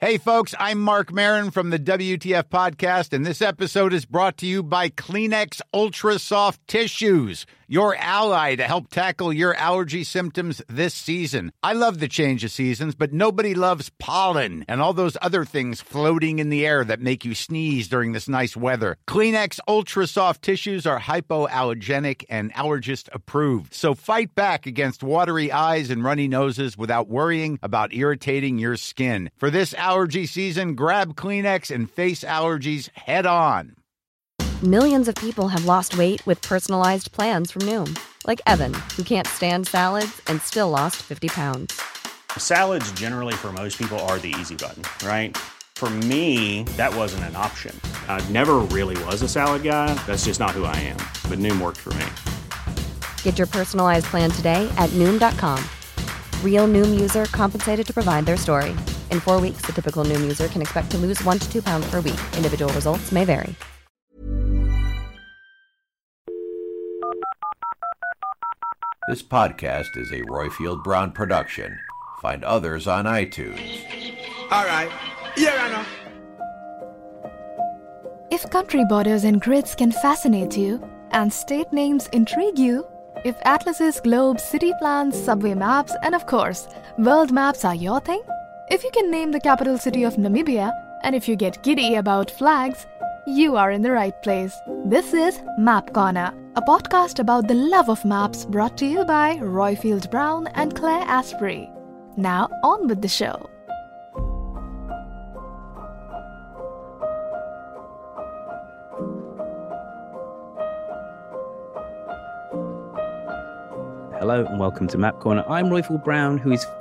Hey, folks, I'm Mark Maron from the WTF Podcast, and this episode is brought to you by Kleenex Ultra Soft Tissues, your ally to help tackle your allergy symptoms this season. I love the change of seasons, but nobody loves pollen and all those other things floating in the air that make you sneeze during this nice weather. Kleenex Ultra Soft Tissues are hypoallergenic and allergist approved, so fight back against watery eyes and runny noses without worrying about irritating your skin. For this allergy season, grab Kleenex and face allergies head on. Millions of people have lost weight with personalized plans from Noom. Like Evan, who can't stand salads and still lost 50 pounds. Salads generally for most people are the easy button, right? For me, that wasn't an option. I never really was a salad guy. That's just not who I am. But Noom worked for me. Get your personalized plan today at Noom.com. Real Noom user compensated to provide their story. In 4 weeks, the typical Noom user can expect to lose 1 to 2 pounds per week. Individual results may vary. This podcast is a Royfield Brown production. Find others on iTunes. All right. Yeah, I know. If country borders and grids can fascinate you, and state names intrigue you, if atlases, globes, city plans, subway maps, and of course, world maps are your thing, if you can name the capital city of Namibia, and if you get giddy about flags, you are in the right place. This is Map Corner, a podcast about the love of maps brought to you by Royfield Brown and Claire Asprey. Now, on with the show. Hello and welcome to Map Corner. I'm Royfield Brown, who is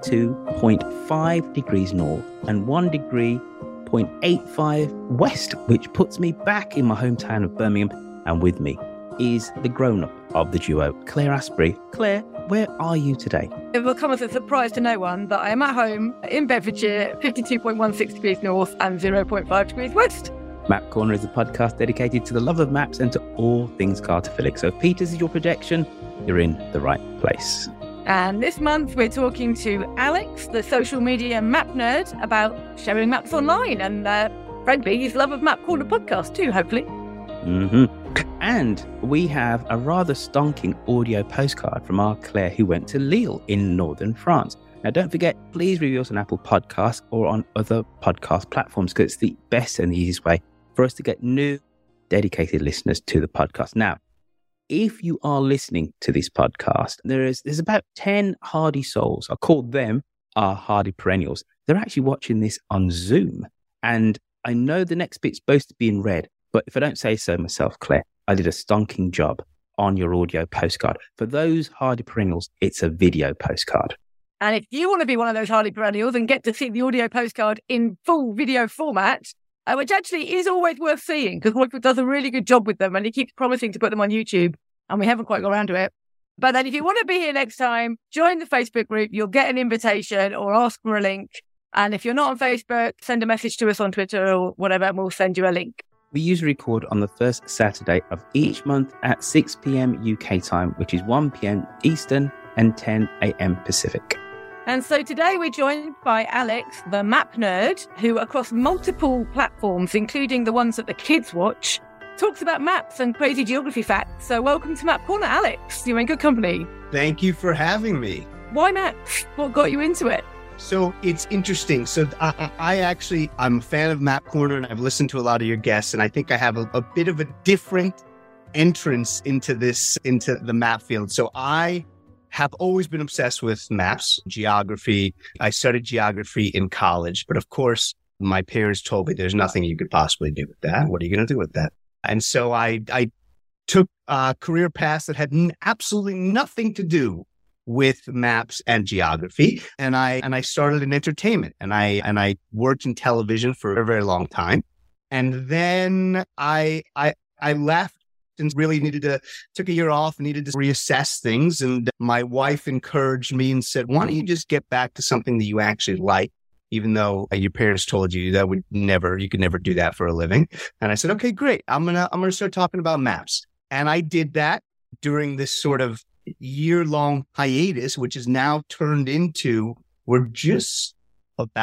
52.5 degrees north and 1 degree 0.85 west, which puts me back in my hometown of Birmingham. And with me is the grown-up of the duo, Claire Asprey. Claire, where are you today? It will come as a surprise to no one that I am at home in Bedfordshire, 52.16 degrees north and 0.5 degrees west. Map Corner is a podcast dedicated to the love of maps and to all things cartophilic. So if Peters is your projection, you're in the right place. And this month we're talking to Alex, the social media map nerd, about sharing maps online and frankly his love of Map Corner podcast too, hopefully. And we have a rather stonking audio postcard from our Claire, who went to Lille in northern France. Now don't forget, please review us on Apple Podcasts or on other podcast platforms, because it's the best and the easiest way for us to get new dedicated listeners to the podcast. Now, if you are listening to this podcast, there's about 10 hardy souls. I called them our hardy perennials. They're actually watching this on Zoom. And I know the next bit's supposed to be in red, but if I don't say so myself, Claire, I did a stonking job on your audio postcard. For those hardy perennials, it's a video postcard. And if you want to be one of those hardy perennials and get to see the audio postcard in full video format, which actually is always worth seeing because Royfield does a really good job with them and he keeps promising to put them on YouTube and we haven't quite got around to it. But then if you want to be here next time, join the Facebook group, you'll get an invitation or ask for a link. And if you're not on Facebook, send a message to us on Twitter or whatever and we'll send you a link. We usually record on the first Saturday of each month at 6 p.m. UK time, which is 1 p.m. Eastern and 10 a.m. Pacific. And so today we're joined by Alex, the map nerd, who across multiple platforms, including the ones that the kids watch, talks about maps and crazy geography facts. So welcome to Map Corner, Alex. You're in good company. Thank you for having me. Why maps? What got you into it? So it's interesting. So I'm a fan of Map Corner and I've listened to a lot of your guests, and I think I have a bit of a different entrance into the map field. So I have always been obsessed with maps, geography. I studied geography in college, but of course, my parents told me there's nothing you could possibly do with that. What are you going to do with that? And so I took career paths that had absolutely nothing to do with maps and geography. And I started in entertainment, and I worked in television for a very long time. And then I left and really took a year off, needed to reassess things. And my wife encouraged me and said, why don't you just get back to something that you actually like, even though your parents told you that you could never do that for a living. And I said, okay, great. I'm going to start talking about maps. And I did that during this sort of year-long hiatus, which is now turned into, we're just about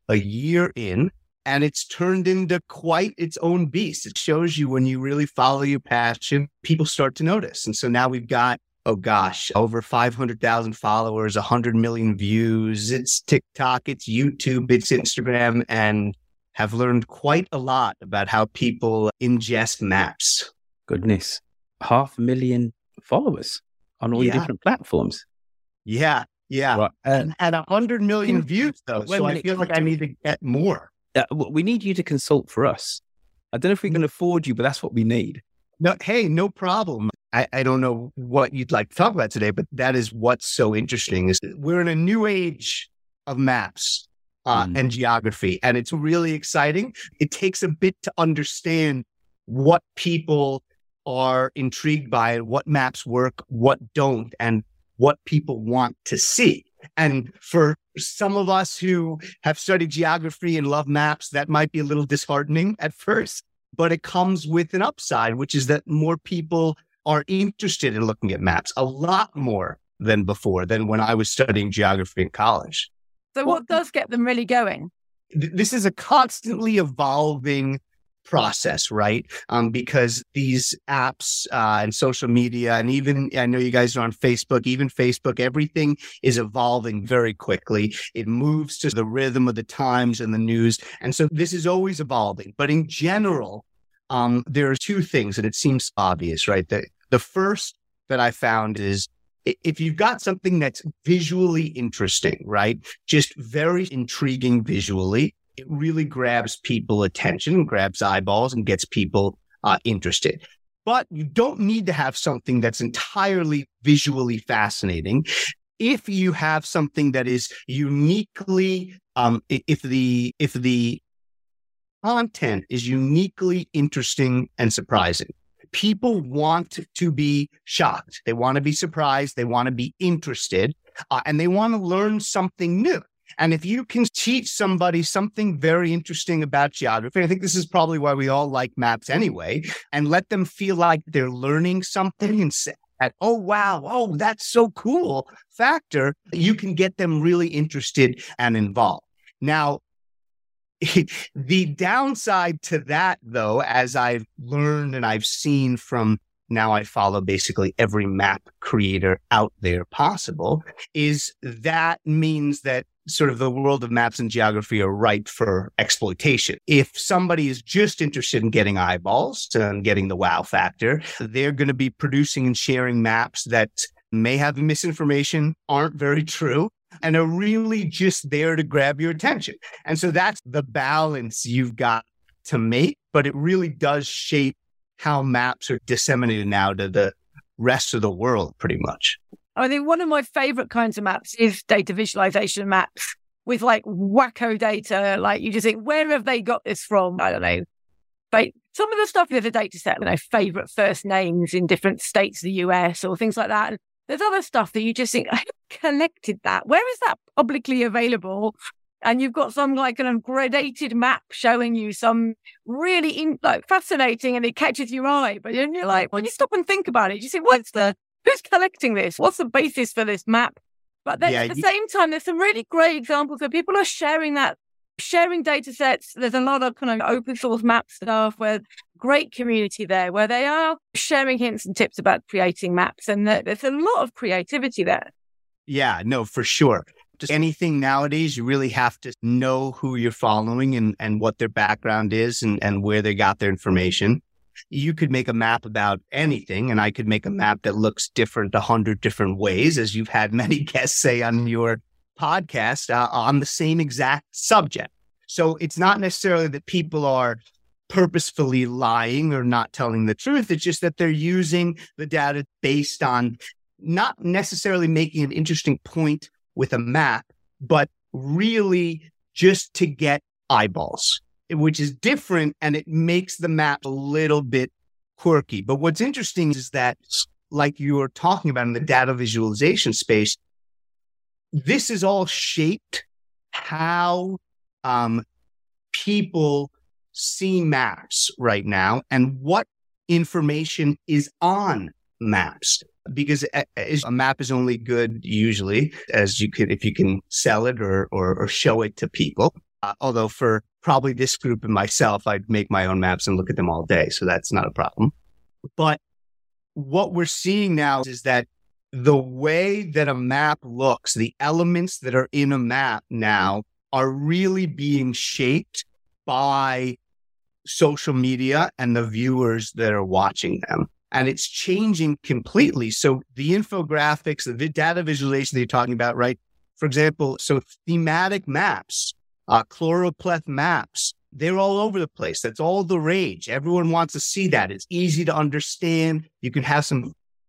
a year in, and it's turned into quite its own beast. It shows you when you really follow your passion, people start to notice. And so now we've got, oh gosh, over 500,000 followers, 100 million views. It's TikTok, it's YouTube, it's Instagram, and have learned quite a lot about how people ingest maps. Goodness. 500,000 followers on all your different platforms. Yeah. Right. And 100 million views, though. So I feel like I need to get more. We need you to consult for us. I don't know if we can afford you, but that's what we need. No, hey, no problem. I don't know what you'd like to talk about today, but that is what's so interesting is we're in a new age of maps and geography, and it's really exciting. It takes a bit to understand what people are intrigued by and what maps work, what don't, and what people want to see. And for some of us who have studied geography and love maps, that might be a little disheartening at first, but it comes with an upside, which is that more people are interested in looking at maps, a lot more than before, than when I was studying geography in college. So what does get them really going? This is a constantly evolving process, right? Because these apps and social media, and even I know you guys are on Facebook, even Facebook, everything is evolving very quickly. It moves to the rhythm of the times and the news. And so this is always evolving. But in general, there are two things, and it seems obvious, right? The first that I found is if you've got something that's visually interesting, right? Just very intriguing visually, it really grabs people's attention, grabs eyeballs, and gets people interested. But you don't need to have something that's entirely visually fascinating. If you have something that is uniquely, if the content is uniquely interesting and surprising, people want to be shocked. They want to be surprised. They want to be interested, and they want to learn something new. And if you can teach somebody something very interesting about geography, I think this is probably why we all like maps anyway, and let them feel like they're learning something and say, oh, wow, oh, that's so cool factor, you can get them really interested and involved. Now, the downside to that, though, as I've learned and I've seen from now I follow basically every map creator out there possible, is that means that sort of the world of maps and geography are ripe for exploitation. If somebody is just interested in getting eyeballs and getting the wow factor, they're going to be producing and sharing maps that may have misinformation, aren't very true, and are really just there to grab your attention. And so that's the balance you've got to make, but it really does shape how maps are disseminated now to the rest of the world, pretty much. I think one of my favorite kinds of maps is data visualization maps with like wacko data. Like you just think, where have they got this from? I don't know. But some of the stuff, there's a data set, favorite first names in different states of the US or things like that. And there's other stuff that you just think, I collected that. Where is that publicly available? And you've got some like an gradated map showing you some really fascinating, and it catches your eye. But then you're like, when you stop and think about it, you think, who's collecting this? What's the basis for this map? But then at the same time, there's some really great examples where people are sharing data sets. There's a lot of kind of open source map stuff where great community there, where they are sharing hints and tips about creating maps. And there's a lot of creativity there. Yeah, no, for sure. Just anything nowadays, you really have to know who you're following and what their background is and where they got their information. You could make a map about anything, and I could make a map that looks different 100 different ways, as you've had many guests say on your podcast, on the same exact subject. So it's not necessarily that people are purposefully lying or not telling the truth. It's just that they're using the data based on not necessarily making an interesting point with a map, but really just to get eyeballs, which is different, and it makes the map a little bit quirky. But what's interesting is that, like you were talking about in the data visualization space, this is all shaped how people see maps right now and what information is on maps. Because a map is only good usually as you can, if you can sell it or show it to people. Although for probably this group and myself, I'd make my own maps and look at them all day. So that's not a problem. But what we're seeing now is that the way that a map looks, the elements that are in a map now are really being shaped by social media and the viewers that are watching them. And it's changing completely. So the infographics, the data visualization that you're talking about, right? For example, so thematic maps, choropleth maps, they're all over the place. That's all the rage. Everyone wants to see that. It's easy to understand. You can have some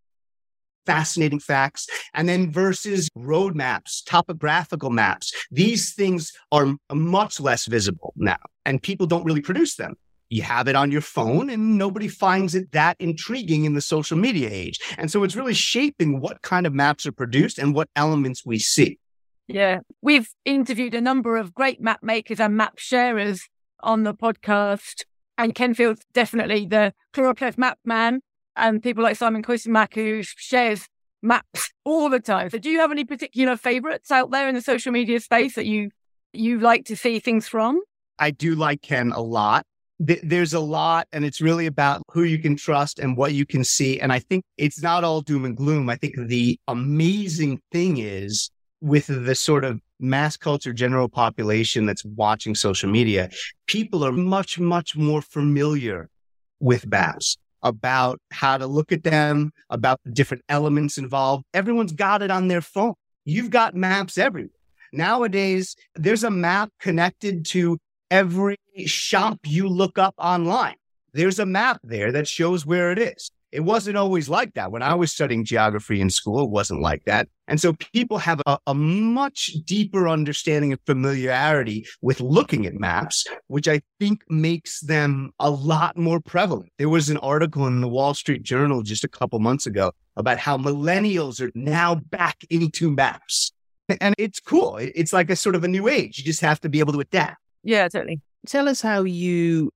fascinating facts. And then versus road maps, topographical maps. These things are much less visible now, and people don't really produce them. You have it on your phone and nobody finds it that intriguing in the social media age. And so it's really shaping what kind of maps are produced and what elements we see. Yeah. We've interviewed a number of great map makers and map sharers on the podcast. And Ken Field's definitely the choropleth map man. And people like Simon Koisenmack, who shares maps all the time. So do you have any particular favorites out there in the social media space that you like to see things from? I do like Ken a lot. There's a lot, and it's really about who you can trust and what you can see. And I think it's not all doom and gloom. I think the amazing thing is with the sort of mass culture general population that's watching social media, people are much, much more familiar with maps, about how to look at them, about the different elements involved. Everyone's got it on their phone. You've got maps everywhere. Nowadays, there's a map connected to every shop you look up online. There's a map there that shows where it is. It wasn't always like that. When I was studying geography in school, it wasn't like that. And so people have a much deeper understanding and familiarity with looking at maps, which I think makes them a lot more prevalent. There was an article in the Wall Street Journal just a couple months ago about how millennials are now back into maps. And it's cool. It's like a sort of a new age. You just have to be able to adapt. Yeah, totally. Tell us how you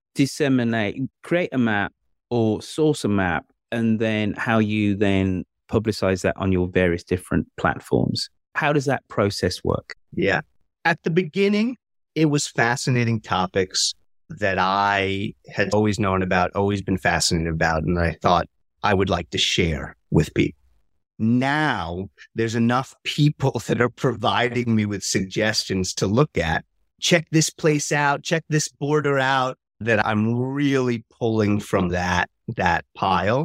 create a map or source a map, and then how you then publicize that on your various different platforms. How does that process work? Yeah. At the beginning, it was fascinating topics that I had always known about, always been fascinated about, and I thought I would like to share with people. Now, there's enough people that are providing me with suggestions to look at. Check this place out, check this border out, that I'm really pulling from that pile.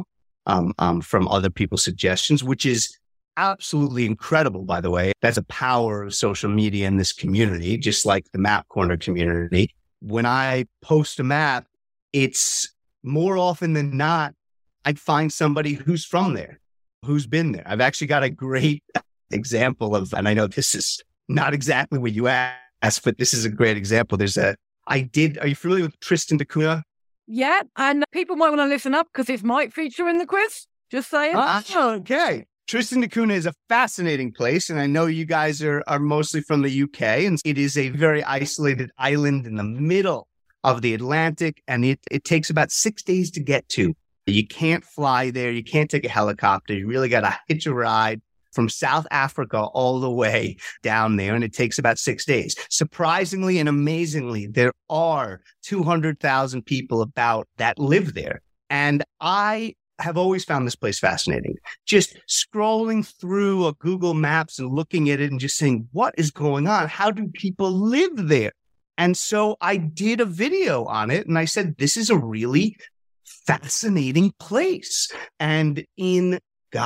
From other people's suggestions, which is absolutely incredible, by the way. That's a power of social media in this community, just like the Map Corner community. When I post a map, it's more often than not, I'd find somebody who's from there, who's been there. I've actually got a great example of, and I know this is not exactly what you asked, but this is a great example. Are you familiar with Tristan da Cunha? Yeah, and people might want to listen up because it might feature in the quiz. Just saying. Okay. Tristan da Cunha is a fascinating place, and I know you guys are mostly from the UK, and it is a very isolated island in the middle of the Atlantic, and it takes about 6 days to get to. You can't fly there. You can't take a helicopter. You really got to hitch a ride from South Africa all the way down there, and it takes about 6 days. Surprisingly and amazingly, there are 200,000 people about that live there. And I have always found this place fascinating. Just scrolling through a Google Maps and looking at it and just saying, what is going on? How do people live there? And so I did a video on it, and I said, this is a really fascinating place. And in,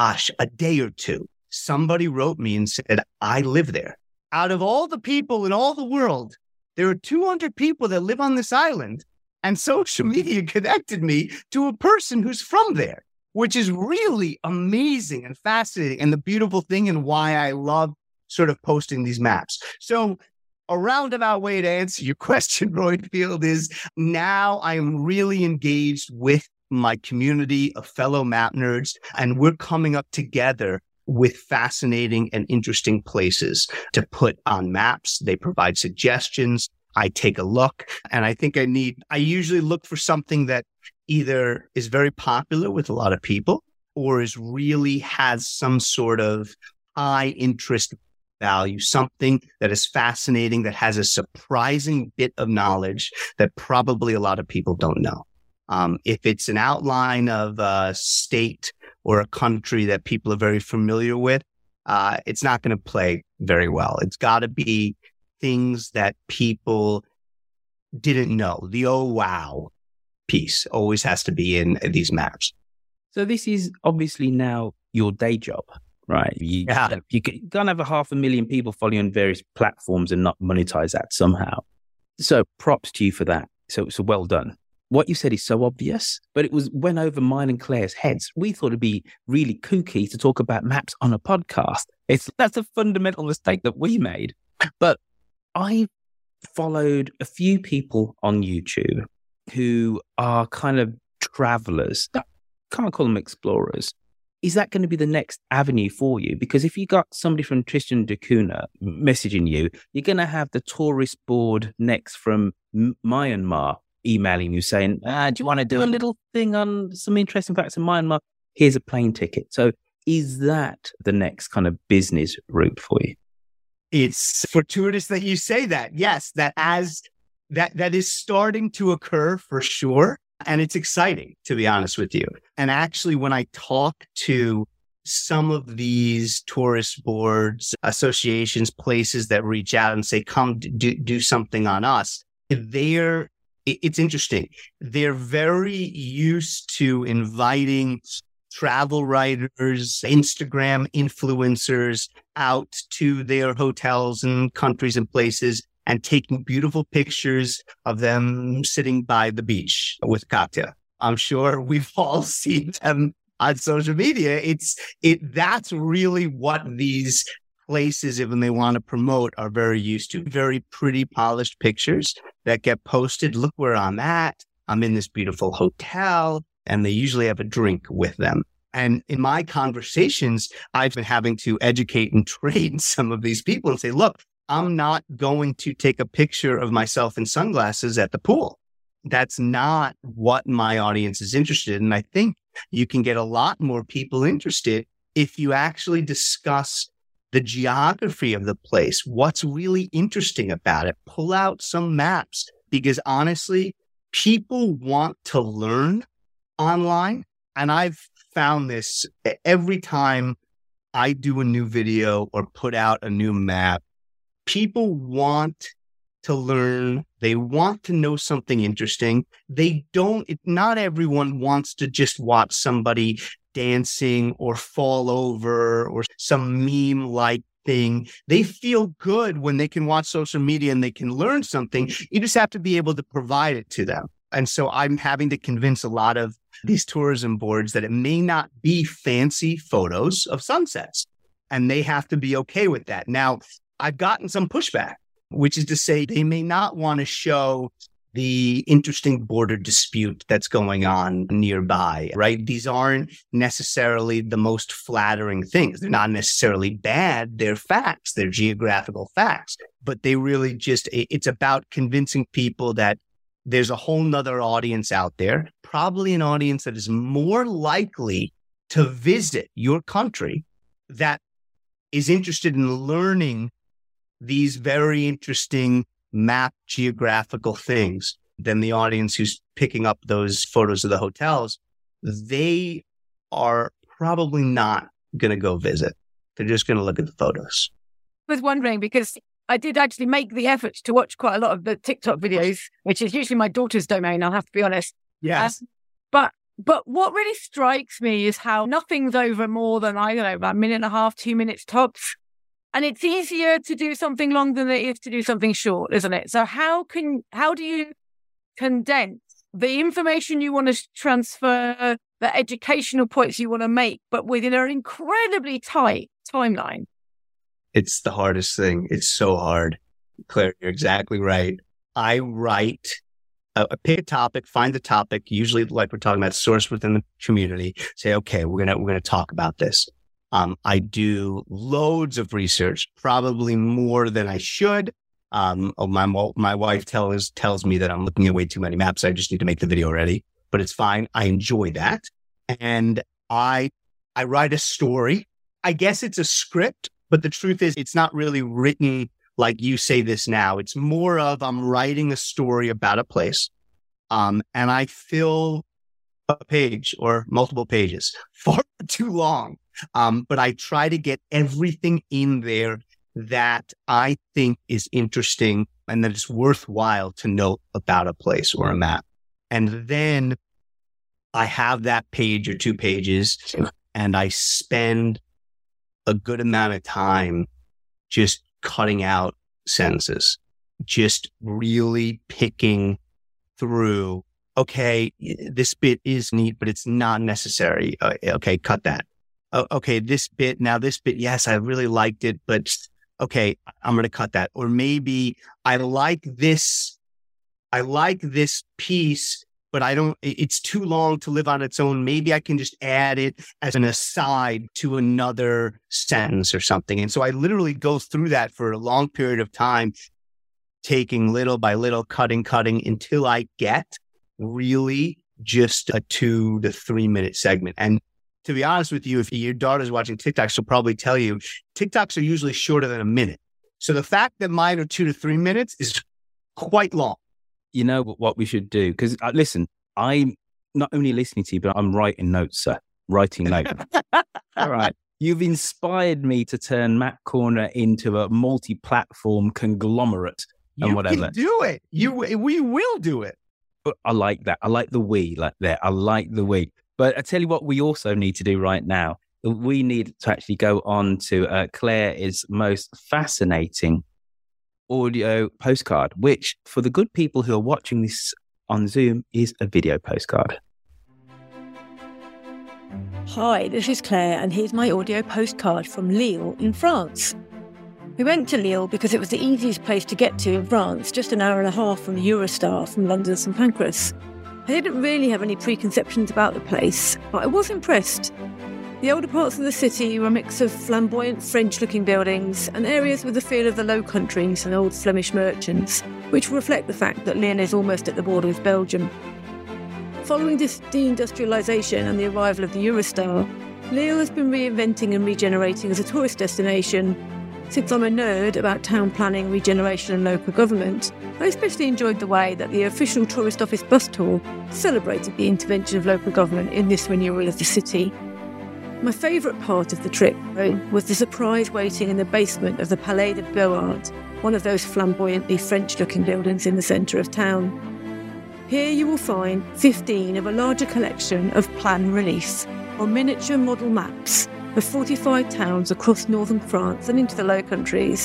a day or two, somebody wrote me and said, I live there. Out of all the people in all the world, there are 200 people that live on this island, and social media connected me to a person who's from there, which is really amazing and fascinating, and the beautiful thing and why I love sort of posting these maps. So a roundabout way to answer your question, Roifield, is now I am really engaged with my community of fellow map nerds, and we're coming up together with fascinating and interesting places to put on maps. They provide suggestions. I take a look, and I think I usually look for something that either is very popular with a lot of people or really has some sort of high interest value, something that is fascinating, that has a surprising bit of knowledge that probably a lot of people don't know. If it's an outline of a state or a country that people are very familiar with, it's not going to play very well. It's got to be things that people didn't know. The oh wow piece always has to be in these maps. So this is obviously now your day job, right? You can't have 500,000 people following on various platforms and not monetize that somehow. So props to you for that. So well done. What you said is so obvious, but it went over mine and Claire's heads. We thought it'd be really kooky to talk about maps on a podcast. That's a fundamental mistake that we made. But I followed a few people on YouTube who are kind of travelers. Can't call them explorers. Is that going to be the next avenue for you? Because if you got somebody from Tristan da Cunha messaging you, you're going to have the tourist board next from Myanmar emailing you saying, do you want to do a little thing on some interesting facts in Myanmar? Here's a plane ticket. So is that the next kind of business route for you? It's fortuitous that you say that. Yes, that is starting to occur for sure. And it's exciting, to be honest with you. And actually, when I talk to some of these tourist boards, associations, places that reach out and say, come do something on us, it's interesting. They're very used to inviting travel writers, Instagram influencers out to their hotels and countries and places and taking beautiful pictures of them sitting by the beach with cocktail. I'm sure we've all seen them on social media. That's really what these places, when they want to promote, are very used to. Very pretty, polished pictures that get posted. Look where I'm at. I'm in this beautiful hotel. And they usually have a drink with them. And in my conversations, I've been having to educate and train some of these people and say, look, I'm not going to take a picture of myself in sunglasses at the pool. That's not what my audience is interested in. And I think you can get a lot more people interested if you actually discuss the geography of the place, what's really interesting about it. Pull out some maps, because honestly, people want to learn online. And I've found this every time I do a new video or put out a new map. People want to learn. They want to know something interesting. Not everyone wants to just watch somebody dancing or fall over or some meme-like thing. They feel good when they can watch social media and they can learn something. You just have to be able to provide it to them. And so I'm having to convince a lot of these tourism boards that it may not be fancy photos of sunsets, and they have to be okay with that. Now, I've gotten some pushback, which is to say they may not want to show the interesting border dispute that's going on nearby, right? These aren't necessarily the most flattering things. They're not necessarily bad. They're facts. They're geographical facts. But they really it's about convincing people that there's a whole nother audience out there, probably an audience that is more likely to visit your country, that is interested in learning these very interesting map geographical things than the audience who's picking up those photos of the hotels. They are probably not going to go visit. They're just going to look at the photos. I was wondering, because I did actually make the effort to watch quite a lot of the TikTok videos, which is usually my daughter's domain, I'll have to be honest. Yes. But what really strikes me is how nothing's over more than, I don't know, about a minute and a half, 2 minutes tops. And it's easier to do something long than it is to do something short, isn't it? So how do you condense the information you want to transfer, the educational points you want to make, but within an incredibly tight timeline? It's the hardest thing. It's so hard. Claire, you're exactly right. I write, pick a topic, find the topic, usually like we're talking about, source within the community, say, okay, we're going to talk about this. I do loads of research, probably more than I should. My wife tells me that I'm looking at way too many maps. I just need to make the video ready, but it's fine. I enjoy that. And I write a story. I guess it's a script But the truth is, it's not really written like you say this now. It's more of I'm writing a story about a place, and I fill a page or multiple pages far too long. But I try to get everything in there that I think is interesting and that it's worthwhile to know about a place or a map. And then I have that page or 2 pages and I spend a good amount of time just cutting out sentences, just really picking through, okay, this bit is neat, but it's not necessary. Okay, cut that. Okay, this bit, yes, I really liked it, but okay, I'm going to cut that. Or maybe I like this piece, but it's too long to live on its own. Maybe I can just add it as an aside to another sentence or something. And so I literally go through that for a long period of time, taking little by little, cutting until I get really just a 2 to 3 minute segment. And to be honest with you, if your daughter's watching TikTok, she'll probably tell you TikToks are usually shorter than a minute. So the fact that mine are 2 to 3 minutes is quite long. You know what we should do? Because listen, I'm not only listening to you, but I'm writing notes, sir. Writing notes. All right. You've inspired me to turn Map Corner into a multi-platform conglomerate and whatever. You can do it. We will do it. But I like that. I like the we like there. I like the we. But I tell you what, we also need to do right now. We need to actually go on to Claire's most fascinating audio postcard, which for the good people who are watching this on Zoom is a video postcard. Hi, this is Claire, and here's my audio postcard from Lille in France. We went to Lille because it was the easiest place to get to in France, just an hour and a half from Eurostar from London St Pancras. I didn't really have any preconceptions about the place, but I was impressed. The older parts of the city were a mix of flamboyant French-looking buildings and areas with the feel of the Low Countries and old Flemish merchants, which reflect the fact that Lille is almost at the border with Belgium. Following this deindustrialisation and the arrival of the Eurostar, Lille has been reinventing and regenerating as a tourist destination. Since I'm a nerd about town planning, regeneration and local government, I especially enjoyed the way that the official tourist office bus tour celebrated the intervention of local government in this renewal of the city. My favourite part of the trip, though, was the surprise waiting in the basement of the Palais de Beaux-Arts, one of those flamboyantly French-looking buildings in the centre of town. Here you will find 15 of a larger collection of plan reliefs, or miniature model maps, of 45 towns across northern France and into the Low Countries.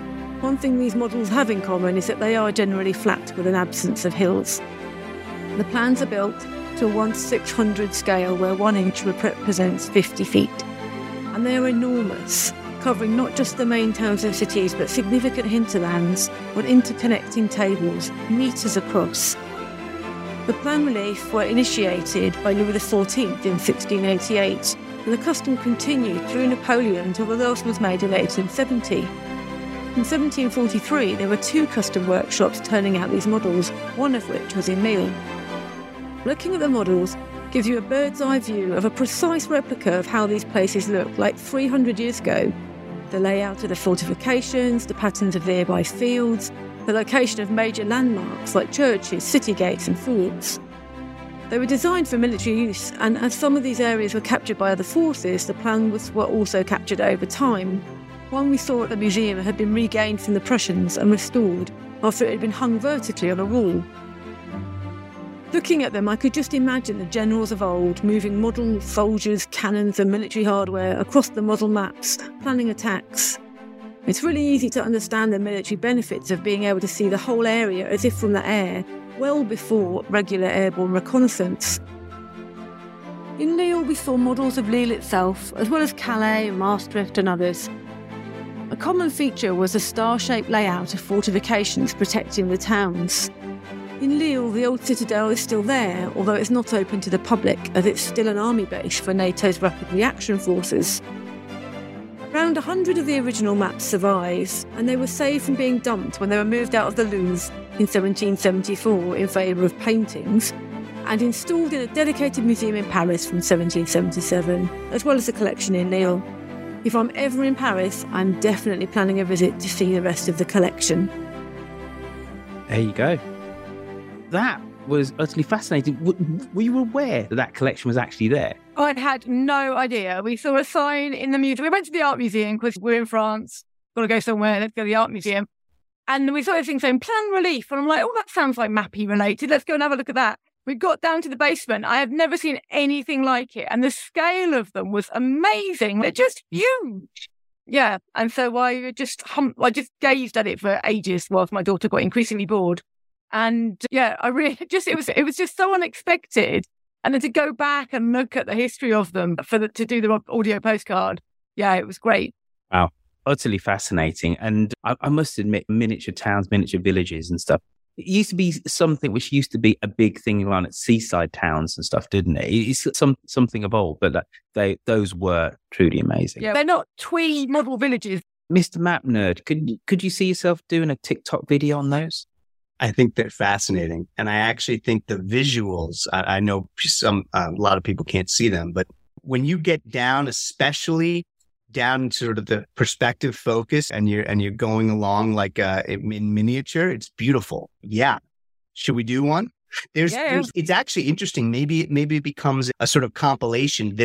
One thing these models have in common is that they are generally flat with an absence of hills. The plans are built to a 1/600 scale where 1 inch represents 50 feet. And they are enormous, covering not just the main towns and cities but significant hinterlands on interconnecting tables, metres across. The plan relief were initiated by Louis XIV in 1688, and the custom continued through Napoleon until the last was made in 1870. In 1743, there were 2 custom workshops turning out these models, one of which was in Lille. Looking at the models gives you a bird's eye view of a precise replica of how these places looked like 300 years ago. The layout of the fortifications, the patterns of nearby fields, the location of major landmarks like churches, city gates and forts. They were designed for military use, and as some of these areas were captured by other forces, the plans were also captured over time. One we saw at the museum had been regained from the Prussians and restored after it had been hung vertically on a wall. Looking at them, I could just imagine the generals of old moving model soldiers, cannons and military hardware across the model maps, planning attacks. It's really easy to understand the military benefits of being able to see the whole area as if from the air, well before regular airborne reconnaissance. In Lille, we saw models of Lille itself, as well as Calais, Maastricht and others. A common feature was a star-shaped layout of fortifications protecting the towns. In Lille, the old citadel is still there, although it's not open to the public, as it's still an army base for NATO's Rapid Reaction Forces. Around 100 of the original maps survive, and they were saved from being dumped when they were moved out of the Louvre in 1774 in favour of paintings, and installed in a dedicated museum in Paris from 1777, as well as a collection in Lille. if I'm ever in Paris, I'm definitely planning a visit to see the rest of the collection. There you go. That was utterly fascinating. Were you aware that that collection was actually there? I had no idea. We saw a sign in the museum. We went to the art museum because we're in France. Got to go somewhere. Let's go to the art museum. And we saw this thing saying plan relief. And I'm like, oh, that sounds like Mappy related. Let's go and have a look at that. We got down to the basement. I have never seen anything like it. And the scale of them was amazing. They're just huge. Yeah. And so I just gazed at it for ages whilst my daughter got increasingly bored. And yeah, I really just, it was just so unexpected. And then to go back and look at the history of them to do the audio postcard. Yeah, it was great. Wow. Utterly fascinating. And I must admit, miniature towns, miniature villages and stuff. It used to be something which used to be a big thing around at seaside towns and stuff, didn't it? It's something of old, but those were truly amazing. Yeah, they're not twee model villages. Mr. Map Nerd, could you see yourself doing a TikTok video on those? I think they're fascinating. And I actually think the visuals, I know a lot of people can't see them, but when you get down, especially down to sort of the perspective focus and you're going along like in miniature, it's beautiful. Yeah. Should we do one? It's actually interesting. Maybe it becomes a sort of compilation.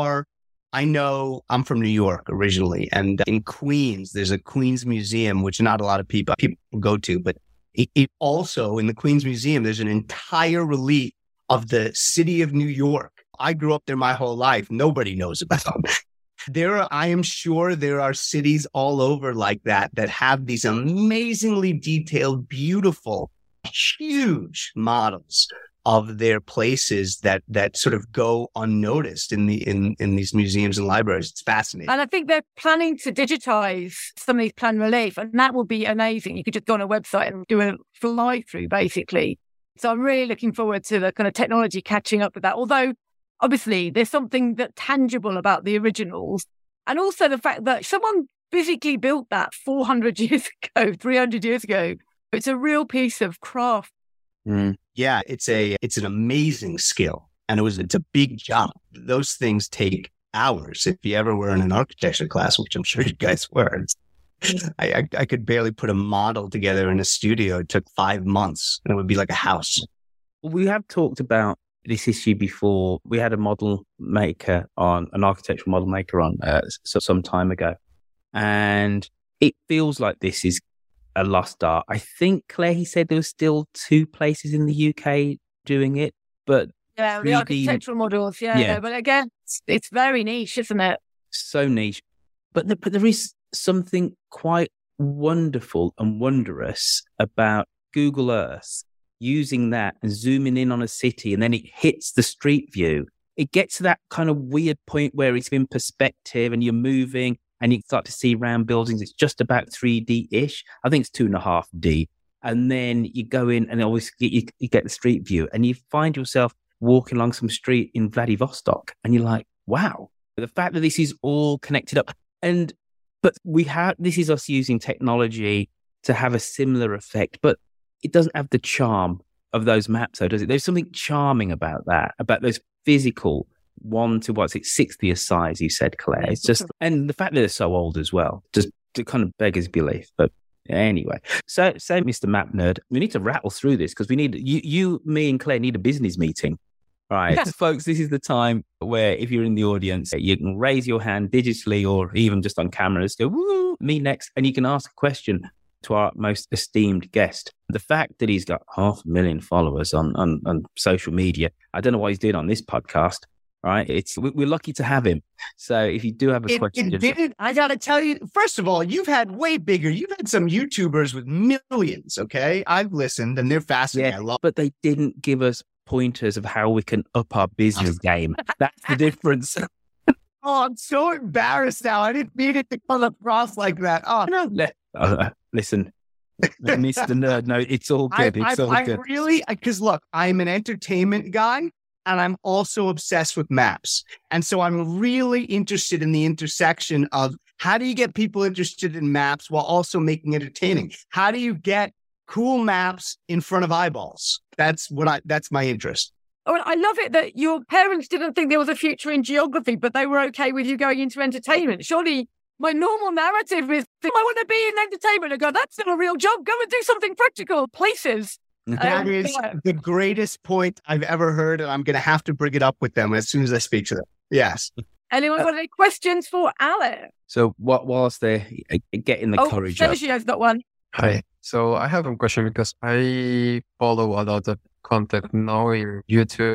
I know I'm from New York originally, and in Queens, there's a Queens Museum, which not a lot of people go to, but it also in the Queens Museum, there's an entire relief of the city of New York. I grew up there my whole life. Nobody knows about them. I am sure there are cities all over like that have these amazingly detailed, beautiful, huge models of their places that sort of go unnoticed in these museums and libraries. It's fascinating. And I think they're planning to digitize some of these plan relief, and that will be amazing. You could just go on a website and do a fly through, basically. So I'm really looking forward to the kind of technology catching up with that. Although, obviously, there's something that tangible about the originals. And also the fact that someone physically built that 400 years ago, 300 years ago. It's a real piece of craft. Mm. Yeah, it's an amazing skill. And it's a big job. Those things take hours. If you ever were in an architecture class, which I'm sure you guys were, I could barely put a model together in a studio. It took 5 months and it would be like a house. We have talked about this issue before. We had an architectural model maker on some time ago. And it feels like this is a lost art. I think, Claire, he said there were still 2 places in the UK doing it, but yeah, the architectural models, yeah. But again, it's very niche, isn't it? So niche. But there is something quite wonderful and wondrous about Google Earth, using that and zooming in on a city, and then it hits the street view. It gets to that kind of weird point where it's in perspective and you're moving and you start to see round buildings. It's just about 3D-ish. I think it's 2.5D. And then you go in and obviously you get the street view and you find yourself walking along some street in Vladivostok and you're like, wow, the fact that this is all connected up. But this is us using technology to have a similar effect, but it doesn't have the charm of those maps, though, does it? There's something charming about that, about those physical 1 to 60th size, you said, Claire. It's just, and the fact that they're so old as well, just to kind of beggars belief. But anyway, so Mr. Map Nerd, we need to rattle through this because we need you, me, and Claire need a business meeting. All right, yes. Folks, this is the time where if you're in the audience, you can raise your hand digitally or even just on camera and go, woo, me next, and you can ask a question to our most esteemed guest. The fact that he's got 500,000 followers on social media, I don't know what he's doing on this podcast. Right, we're lucky to have him. So if you do have a question, I got to tell you, first of all, you've had way bigger. You've had some YouTubers with millions. Okay, I've listened and they're fascinating. Yeah, but they didn't give us pointers of how we can up our business game. That's the difference. Oh, I'm so embarrassed now. I didn't mean it to come across like that. Oh no, listen. Mr. Nerd, no, it's all good. I really, because look, I'm an entertainment guy. And I'm also obsessed with maps. And so I'm really interested in the intersection of how do you get people interested in maps while also making entertaining? How do you get cool maps in front of eyeballs? That's my interest. Oh, I love it that your parents didn't think there was a future in geography, but they were okay with you going into entertainment. Surely my normal narrative is, I want to be in entertainment. I go, that's not a real job. Go and do something practical. Places. That is the greatest point I've ever heard, and I'm going to have to bring it up with them as soon as I speak to them. Yes. Anyone got any questions for Alex? So whilst they're getting the courage up. Sergio's got one. Hi. So I have a question because I follow a lot of content now in YouTube,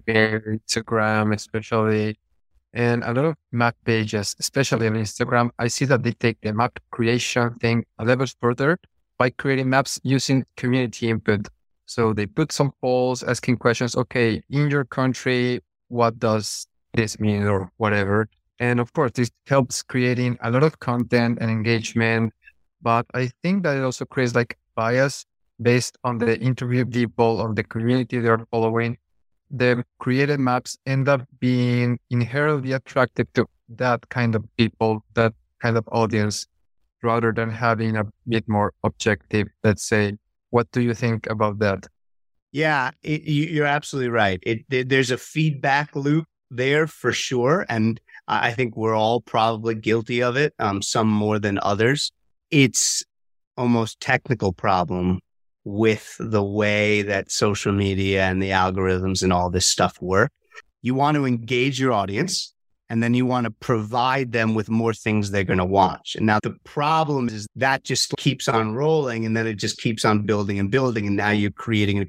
Instagram especially, and a lot of map pages, especially on Instagram. I see that they take the map creation thing a level further by creating maps using community input. So they put some polls asking questions, okay, in your country, what does this mean or whatever? And of course, this helps creating a lot of content and engagement. But I think that it also creates like bias based on the interview people or the community they're following. The created maps end up being inherently attractive to that kind of people, that kind of audience, rather than having a bit more objective, let's say. What do you think about that? Yeah, you're absolutely right. There's a feedback loop there for sure. And I think we're all probably guilty of it, some more than others. It's almost technical problem with the way that social media and the algorithms and all this stuff work. You want to engage your audience, and then you want to provide them with more things they're going to watch. And now the problem is that just keeps on rolling, and then it just keeps on building and building. And now you're creating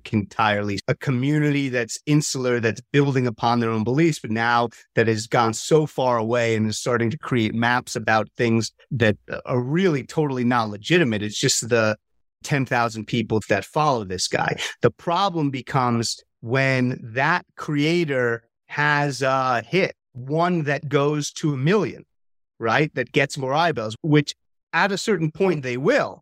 a community that's insular, that's building upon their own beliefs, but now that has gone so far away and is starting to create maps about things that are really totally not legitimate. It's just the 10,000 people that follow this guy. The problem becomes when that creator has a hit, one that goes to 1 million, right? That gets more eyeballs, which at a certain point they will.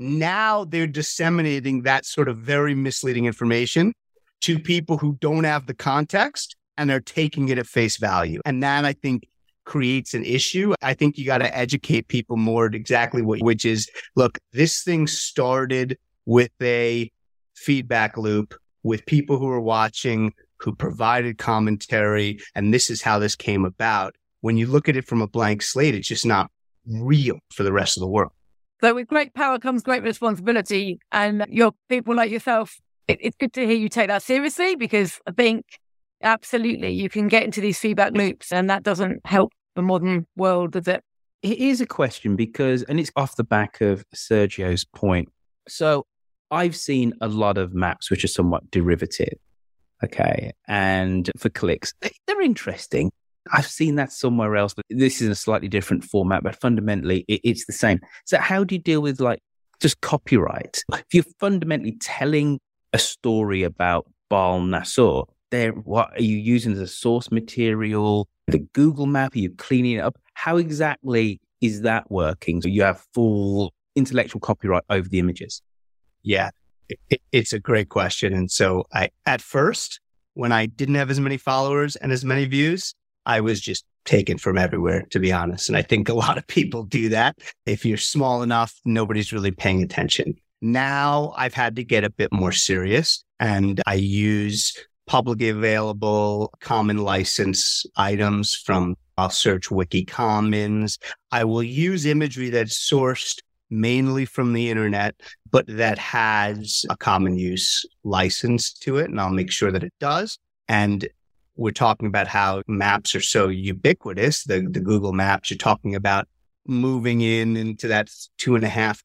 Now they're disseminating that sort of very misleading information to people who don't have the context, and they're taking it at face value. And that, I think, creates an issue. I think you got to educate people more exactly which is, look, this thing started with a feedback loop with people who are watching, who provided commentary, and this is how this came about. When you look at it from a blank slate, it's just not real for the rest of the world. So with great power comes great responsibility, and your people like yourself, it's good to hear you take that seriously, because I think absolutely you can get into these feedback loops, and that doesn't help the modern world, does it? It is a question because, and it's off the back of Sergio's point. So I've seen a lot of maps which are somewhat derivative. Okay. And for clicks, they're interesting. I've seen that somewhere else, but this is a slightly different format, but fundamentally it's the same. So how do you deal with like just copyright? If you're fundamentally telling a story about Baal Nasser, what are you using as a source material? The Google map, are you cleaning it up? How exactly is that working? So you have full intellectual copyright over the images. Yeah. It's a great question. And so at first, when I didn't have as many followers and as many views, I was just taken from everywhere, to be honest. And I think a lot of people do that. If you're small enough, nobody's really paying attention. Now I've had to get a bit more serious, and I use publicly available common license items from, I'll search Wiki Commons. I will use imagery that's sourced mainly from the internet, but that has a common use license to it. And I'll make sure that it does. And we're talking about how maps are so ubiquitous. The Google Maps, you're talking about moving into that 2.5,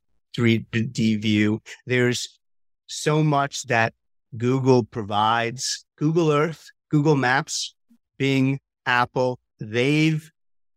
3D view. There's so much that Google provides. Google Earth, Google Maps, Bing, Apple, they've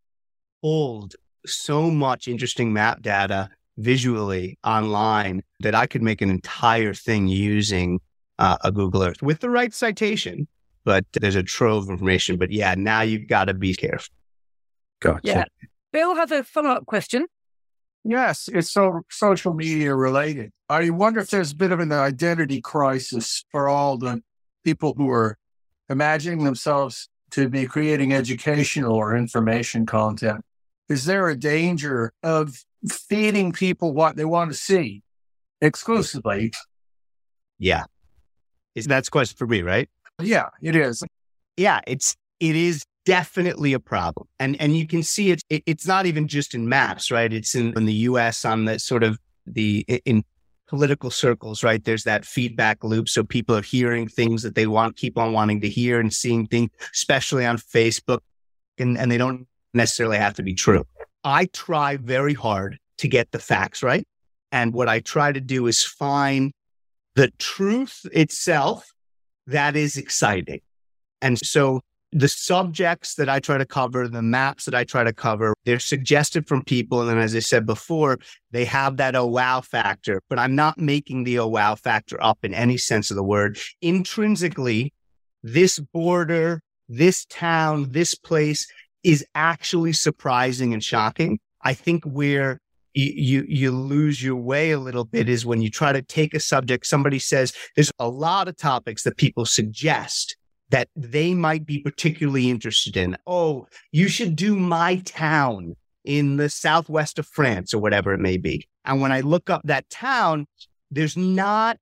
pulled so much interesting map data visually online that I could make an entire thing using a Google Earth with the right citation. But there's a trove of information. But yeah, now you've got to be careful. Gotcha. Yeah. Bill has a follow-up question. Yes, it's so social media related. I wonder if there's a bit of an identity crisis for all the people who are imagining themselves to be creating educational or information content. Is there a danger of feeding people what they want to see exclusively? Yeah. That's a question for me, right? Yeah, it is. Yeah, it is definitely a problem. And you can see it's not even just in maps, right? It's in the US on the sort of in political circles, right? There's that feedback loop. So people are hearing things that they keep on wanting to hear and seeing things, especially on Facebook, and they don't necessarily have to be true. I try very hard to get the facts right. And what I try to do is find the truth itself that is exciting. And so the subjects that I try to cover, the maps that I try to cover, they're suggested from people. And then, as I said before, they have that oh wow factor, but I'm not making the oh wow factor up in any sense of the word. Intrinsically, this border, this town, this place is actually surprising and shocking. I think where you lose your way a little bit is when you try to take a subject, somebody says there's a lot of topics that people suggest that they might be particularly interested in. Oh, you should do my town in the southwest of France or whatever it may be. And when I look up that town, there's not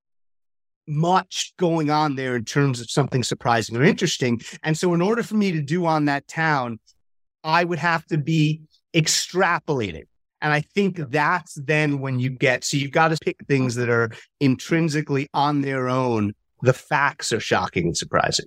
much going on there in terms of something surprising or interesting. And so in order for me to do on that town, I would have to be extrapolating. And I think that's then when you've got to pick things that are intrinsically on their own. The facts are shocking and surprising.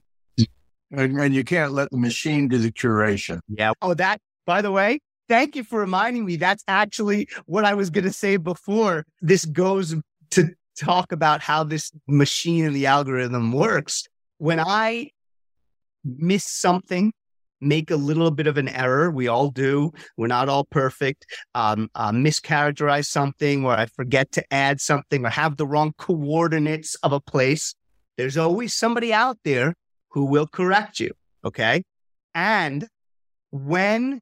And you can't let the machine do the curation. Yeah. Oh, by the way, thank you for reminding me. That's actually what I was going to say before. This goes to talk about how this machine and the algorithm works. When I miss something, make a little bit of an error, we all do. We're not all perfect. Mischaracterize something, or I forget to add something, or have the wrong coordinates of a place. There's always somebody out there who will correct you, okay? And when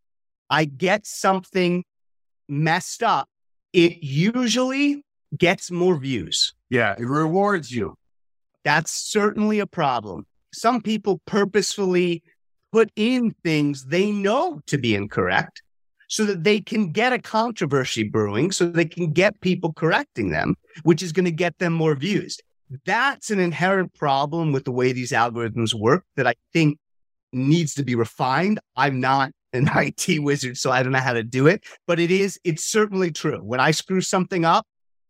I get something messed up, it usually gets more views. Yeah, it rewards you. That's certainly a problem. Some people purposefully put in things they know to be incorrect so that they can get a controversy brewing, so they can get people correcting them, which is going to get them more views. That's an inherent problem with the way these algorithms work that I think needs to be refined. I'm not an IT wizard, so I don't know how to do it, but it's certainly true. When I screw something up,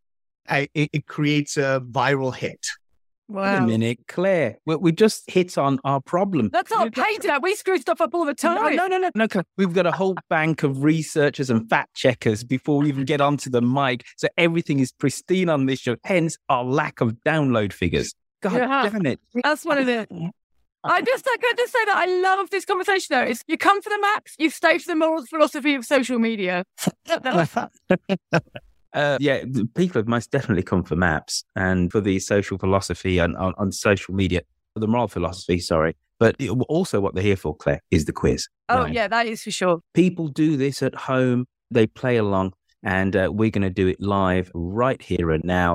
it creates a viral hit. Wow. Wait a minute, Claire. We just hit on our problem. That's not paid that. We screw stuff up all the time. No, Claire. We've got a whole bank of researchers and fact checkers before we even get onto the mic. So everything is pristine on this show. Hence our lack of download figures. God damn it. That's one of the... I just say that I love this conversation though. You come for the maps, you stay for the moral philosophy of social media. People have most definitely come for maps and for the social philosophy on social media, the moral philosophy, sorry. But also what they're here for, Claire, is the quiz. Oh, right? Yeah, that is for sure. People do this at home. They play along, and we're going to do it live right here and now.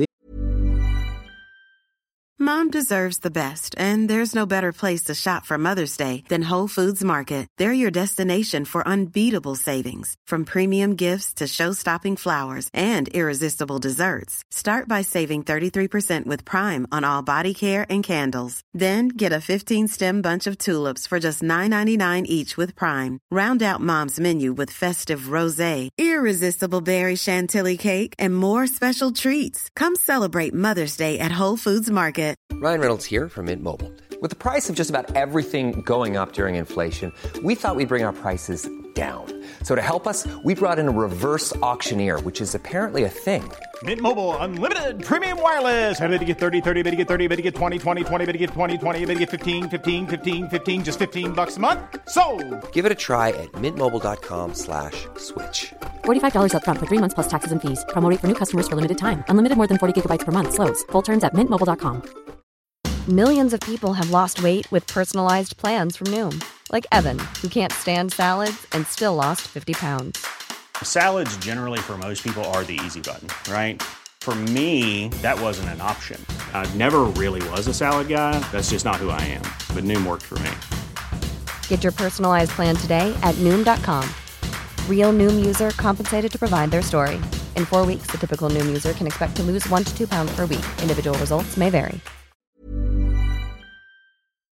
Mom deserves the best, and there's no better place to shop for Mother's Day than Whole Foods Market. They're your destination for unbeatable savings, from premium gifts to show-stopping flowers and irresistible desserts. Start by saving 33% with Prime on all body care and candles. Then get a 15-stem bunch of tulips for just $9.99 each with Prime. Round out Mom's menu with festive rosé, irresistible berry chantilly cake, and more special treats. Come celebrate Mother's Day at Whole Foods Market. Ryan Reynolds here from Mint Mobile. With the price of just about everything going up during inflation, we thought we'd bring our prices down. So to help us, we brought in a reverse auctioneer, which is apparently a thing. Mint Mobile Unlimited Premium Wireless. How to get 30, 30, bit to get 30, bit to get 20, 20, 20, bit to get 20, 20, bit to get 15, 15, 15, 15, just $15 a month? Sold! Give it a try at mintmobile.com/switch. $45 up front for 3 months plus taxes and fees. Promo rate for new customers for limited time. Unlimited more than 40 gigabytes per month. Slows full terms at mintmobile.com. Millions of people have lost weight with personalized plans from Noom. Like Evan, who can't stand salads and still lost 50 pounds. Salads generally for most people are the easy button, right? For me, that wasn't an option. I never really was a salad guy. That's just not who I am. But Noom worked for me. Get your personalized plan today at Noom.com. Real Noom user compensated to provide their story. In 4 weeks, the typical Noom user can expect to lose 1 to 2 pounds per week. Individual results may vary.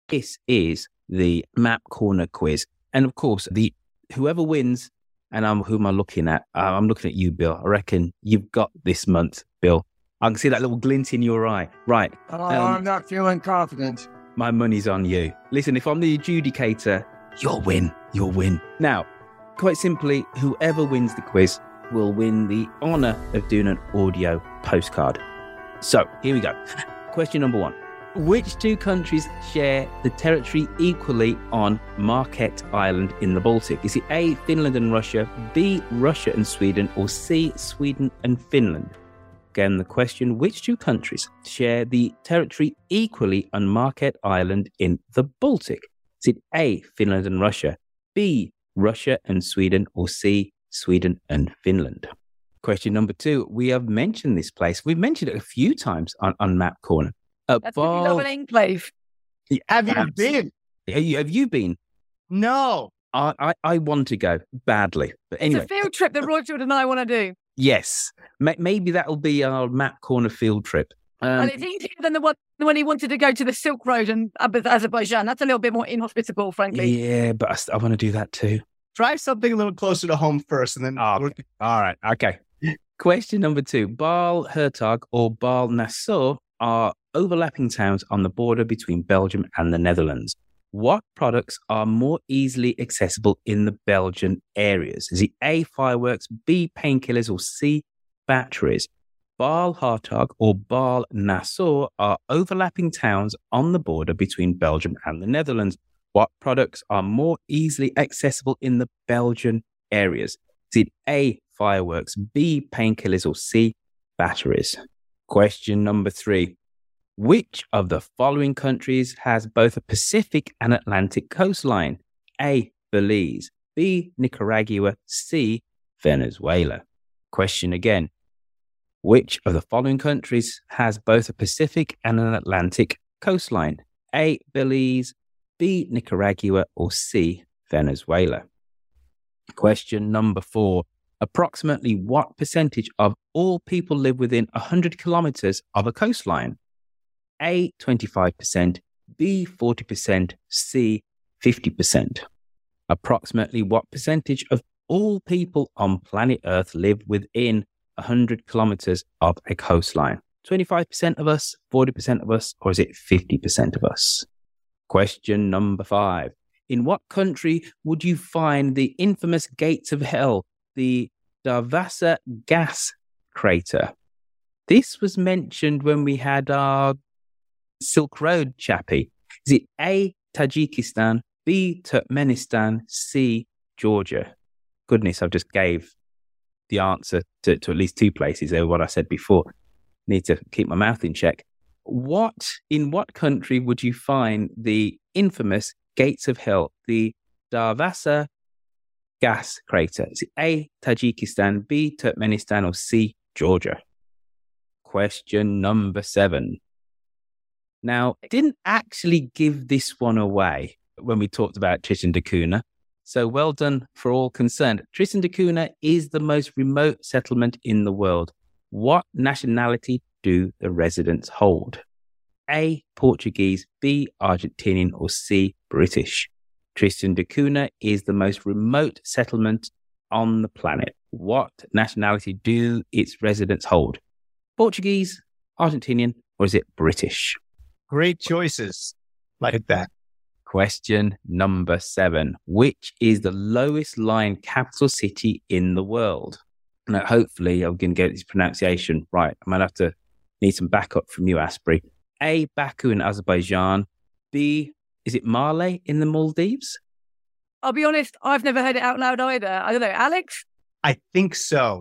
This is the Map Corner quiz. And of course, whoever wins, and who am I looking at? I'm looking at you, Bill. I reckon you've got this month, Bill. I can see that little glint in your eye. Right. I'm not feeling confident. My money's on you. Listen, if I'm the adjudicator, you'll win. You'll win. Now, quite simply, whoever wins the quiz will win the honour of doing an audio postcard. So, here we go. Question number 1. Which 2 countries share the territory equally on Marquette Island in the Baltic? Is it A, Finland and Russia, B, Russia and Sweden, or C, Sweden and Finland? Again, the question, which 2 countries share the territory equally on Marquette Island in the Baltic? Is it A, Finland and Russia, B, Russia and Sweden, or C, Sweden and Finland? Question number 2, we have mentioned this place. We've mentioned it a few times on Map Corner. That's love an enclave. Have you been? Have you been? No. I want to go badly. But anyway. It's a field trip that Royfield and I want to do. Yes. Maybe that'll be our Map Corner field trip. And it's easier than the one when he wanted to go to the Silk Road in Azerbaijan. That's a little bit more inhospitable, frankly. Yeah, but I want to do that too. Try something a little closer to home first, and then... Okay. All right. Okay. Question number 2. Baal Hertog or Baal Nassau are overlapping towns on the border between Belgium and the Netherlands. What products are more easily accessible in the Belgian areas? Is it A, fireworks, B, painkillers, or C, batteries? Baal Hertog or Baal Nassau are overlapping towns on the border between Belgium and the Netherlands. What products are more easily accessible in the Belgian areas? Is it A, fireworks, B, painkillers, or C, batteries? Question number 3. Which of the following countries has both a Pacific and Atlantic coastline? A, Belize, B, Nicaragua, C, Venezuela. Question again. Which of the following countries has both a Pacific and an Atlantic coastline? A, Belize, B, Nicaragua, or C, Venezuela. Question number 4. Approximately what percentage of all people live within 100 kilometers of a coastline? A, 25%, B, 40%, C, 50%. Approximately what percentage of all people on planet Earth live within 100 kilometers of a coastline? 25% of us, 40% of us, or is it 50% of us? Question number 5. In what country would you find the infamous Gates of Hell, the Darvasa gas crater? This was mentioned when we had our Silk Road chappie. Is it A, Tajikistan, B, Turkmenistan, C, Georgia? Goodness, I've just gave the answer to at least 2 places over what I said before. Need to keep my mouth in check. In what country would you find the infamous Gates of Hell, the Darvasa gas crater? Is it A, Tajikistan, B, Turkmenistan, or C, Georgia? Question number 7. Now, I didn't actually give this one away when we talked about Tristan da Cunha. So well done for all concerned. Tristan da Cunha is the most remote settlement in the world. What nationality do the residents hold? A, Portuguese, B, Argentinian, or C, British? Tristan da Cunha is the most remote settlement on the planet. What nationality do its residents hold? Portuguese, Argentinian, or is it British? Great choices like that. Question number 7. Which is the lowest lying capital city in the world? Now, hopefully, I'm going to get this pronunciation right. I might have to need some backup from you, Asprey. A, Baku in Azerbaijan. B, is it Male in the Maldives? I'll be honest, I've never heard it out loud either. I don't know. Alex? I think so.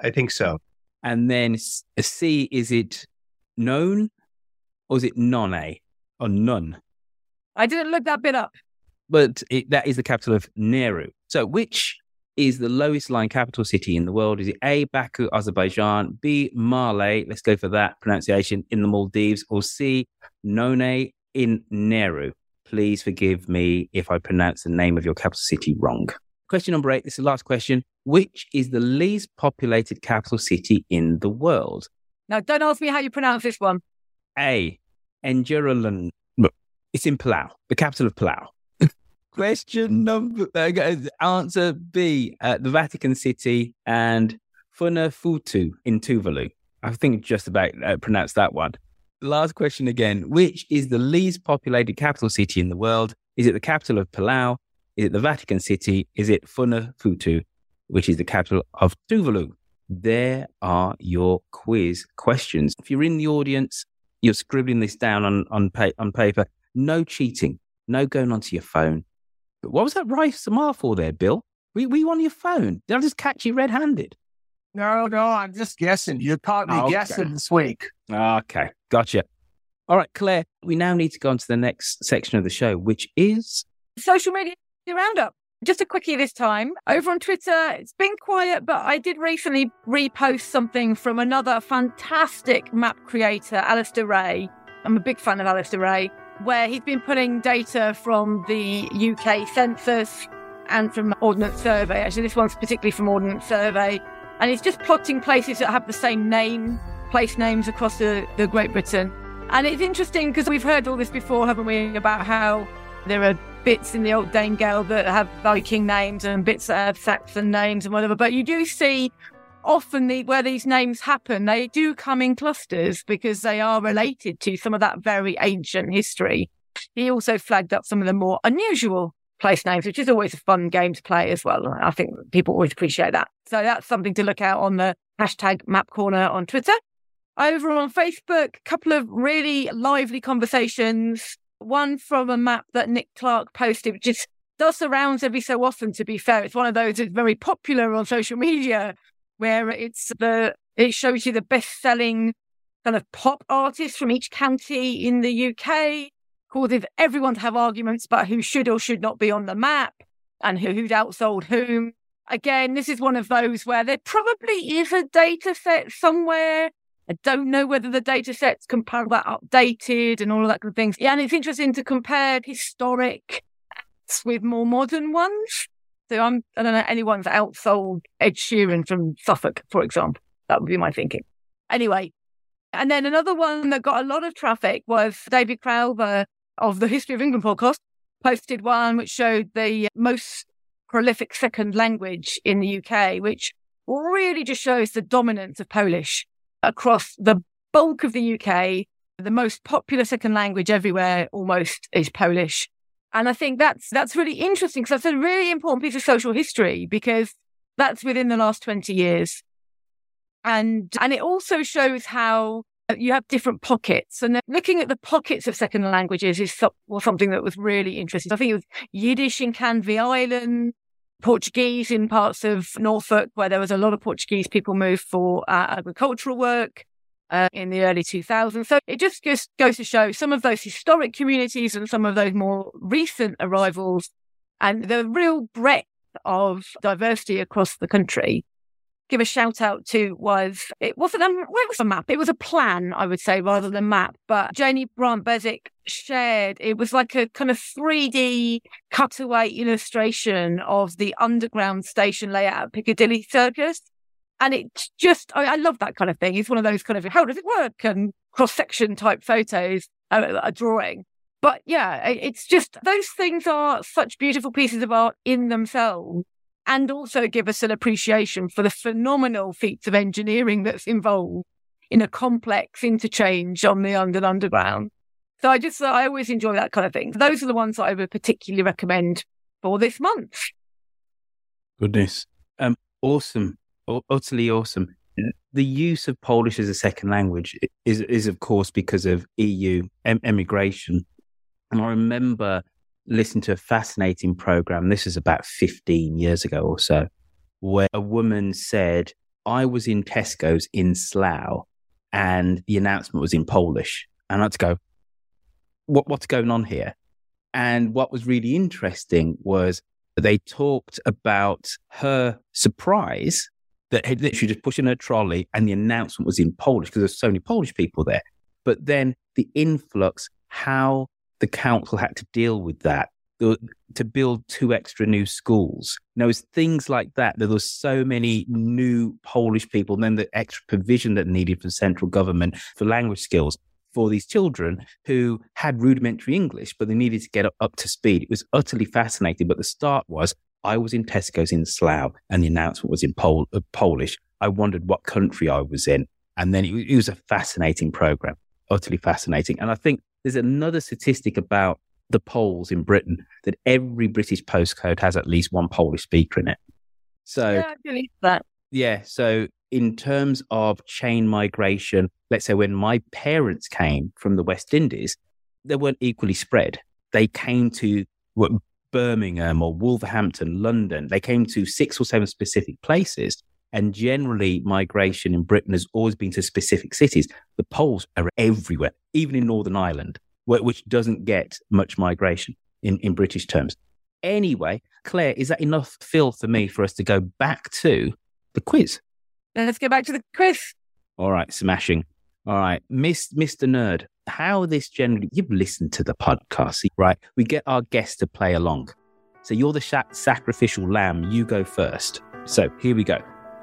And then C, is it known or is it non-A or none? I didn't look that bit up. But that is the capital of Nehru. So which is the lowest lying capital city in the world? Is it A, Baku, Azerbaijan, B, Male, let's go for that pronunciation, in the Maldives, or C, None in Nehru? Please forgive me if I pronounce the name of your capital city wrong. Question number 8, this is the last question. Which is the least populated capital city in the world? Now, don't ask me how you pronounce this one. A, N'Djamena, It's in Palau, the capital of Palau. Question number, answer B, the Vatican City and Funafuti in Tuvalu. I think just about pronounced that one. Last question again. Which is the least populated capital city in the world? Is it the capital of Palau? Is it the Vatican City? Is it Funafuti, which is the capital of Tuvalu? There are your quiz questions. If you're in the audience, you're scribbling this down on paper. No cheating. No going onto your phone. But what was that rice smile for there, Bill? Were you on your phone? Did I just catch you red-handed? No, I'm just guessing. You caught me guessing this week. Okay, gotcha. All right, Claire, we now need to go on to the next section of the show, which is... Social media roundup. Just a quickie this time. Over on Twitter, it's been quiet, but I did recently repost something from another fantastic map creator, Alistair Ray. I'm a big fan of Alistair Ray, where he's been pulling data from the UK Census and from Ordnance Survey. Actually, this one's particularly from Ordnance Survey. And he's just plotting places that have the same name, place names across the Great Britain. And it's interesting because we've heard all this before, haven't we, about how there are bits in the old Dane Gael that have Viking names and bits that have Saxon names and whatever. But you do see often where these names happen, they do come in clusters because they are related to some of that very ancient history. He also flagged up some of the more unusual place names, which is always a fun game to play as well. I think people always appreciate that. So that's something to look out on the hashtag Map Corner on Twitter. Over on Facebook, a couple of really lively conversations. One from a map that Nick Clark posted, which just does the rounds every so often, to be fair. It's one of those that's very popular on social media, where it shows you the best-selling kind of pop artists from each county in the UK, causes everyone to have arguments about who should or should not be on the map and who'd outsold whom. Again, this is one of those where there probably is a data set somewhere. I don't know whether the data set's updated and all of that kind of things. Yeah, and it's interesting to compare historic acts with more modern ones. So I don't know, anyone's outsold Ed Sheeran from Suffolk, for example. That would be my thinking. Anyway, and then another one that got a lot of traffic was David Crowther of the History of England podcast posted one which showed the most prolific second language in the UK, which really just shows the dominance of Polish across the bulk of the UK. The most popular second language everywhere almost is Polish. And I think that's really interesting because that's a really important piece of social history because that's within the last 20 years. And it also shows how you have different pockets. And looking at the pockets of second languages was something that was really interesting. I think it was Yiddish in Canvey Island, Portuguese in parts of Norfolk, where there was a lot of Portuguese people moved for agricultural work in the early 2000s. So it just goes to show some of those historic communities and some of those more recent arrivals and the real breadth of diversity across the country. Give a shout out to it was a map. It was a plan, I would say, rather than map. But Janie Brandt-Bezic shared, it was like a kind of 3D cutaway illustration of the underground station layout at Piccadilly Circus. And it just, I love that kind of thing. It's one of those kind of, how does it work? And cross-section type photos, a drawing. But yeah, it's just, those things are such beautiful pieces of art in themselves. And also give us an appreciation for the phenomenal feats of engineering that's involved in a complex interchange on the underground. So I always enjoy that kind of thing. Those are the ones that I would particularly recommend for this month. Goodness. Awesome. Utterly awesome. The use of Polish as a second language is of course, because of EU emigration. And I remember listening to a fascinating program. This is about 15 years ago or so, where a woman said, I was in Tesco's in Slough and the announcement was in Polish. And I had to go, what's going on here? And what was really interesting was they talked about her surprise that had literally just pushed in her trolley and the announcement was in Polish because there's so many Polish people there. But then the influx, how the council had to deal with that, to build 2 extra new schools. It was things like that. There was so many new Polish people, and then the extra provision that needed for central government for language skills. for these children who had rudimentary English, but they needed to get up to speed. It was utterly fascinating. But the start was, I was in Tesco's in Slough and the announcement was in Polish. I wondered what country I was in. And then it was a fascinating program, utterly fascinating. And I think there's another statistic about the polls in Britain that every British postcode has at least one Polish speaker in it. So, yeah, I believe that. Yeah. So in terms of chain migration, let's say when my parents came from the West Indies, they weren't equally spread. They came to Birmingham or Wolverhampton, London. They came to 6 or 7 specific places. And generally, migration in Britain has always been to specific cities. The Poles are everywhere, even in Northern Ireland, which doesn't get much migration in British terms. Anyway, Claire, is that enough fill for me for us to go back to the quiz? Let's go back to the quiz. All right, smashing. All right, Mr. Nerd, how this generally, you've listened to the podcast, right? We get our guests to play along. So you're the sacrificial lamb. You go first. So here we go.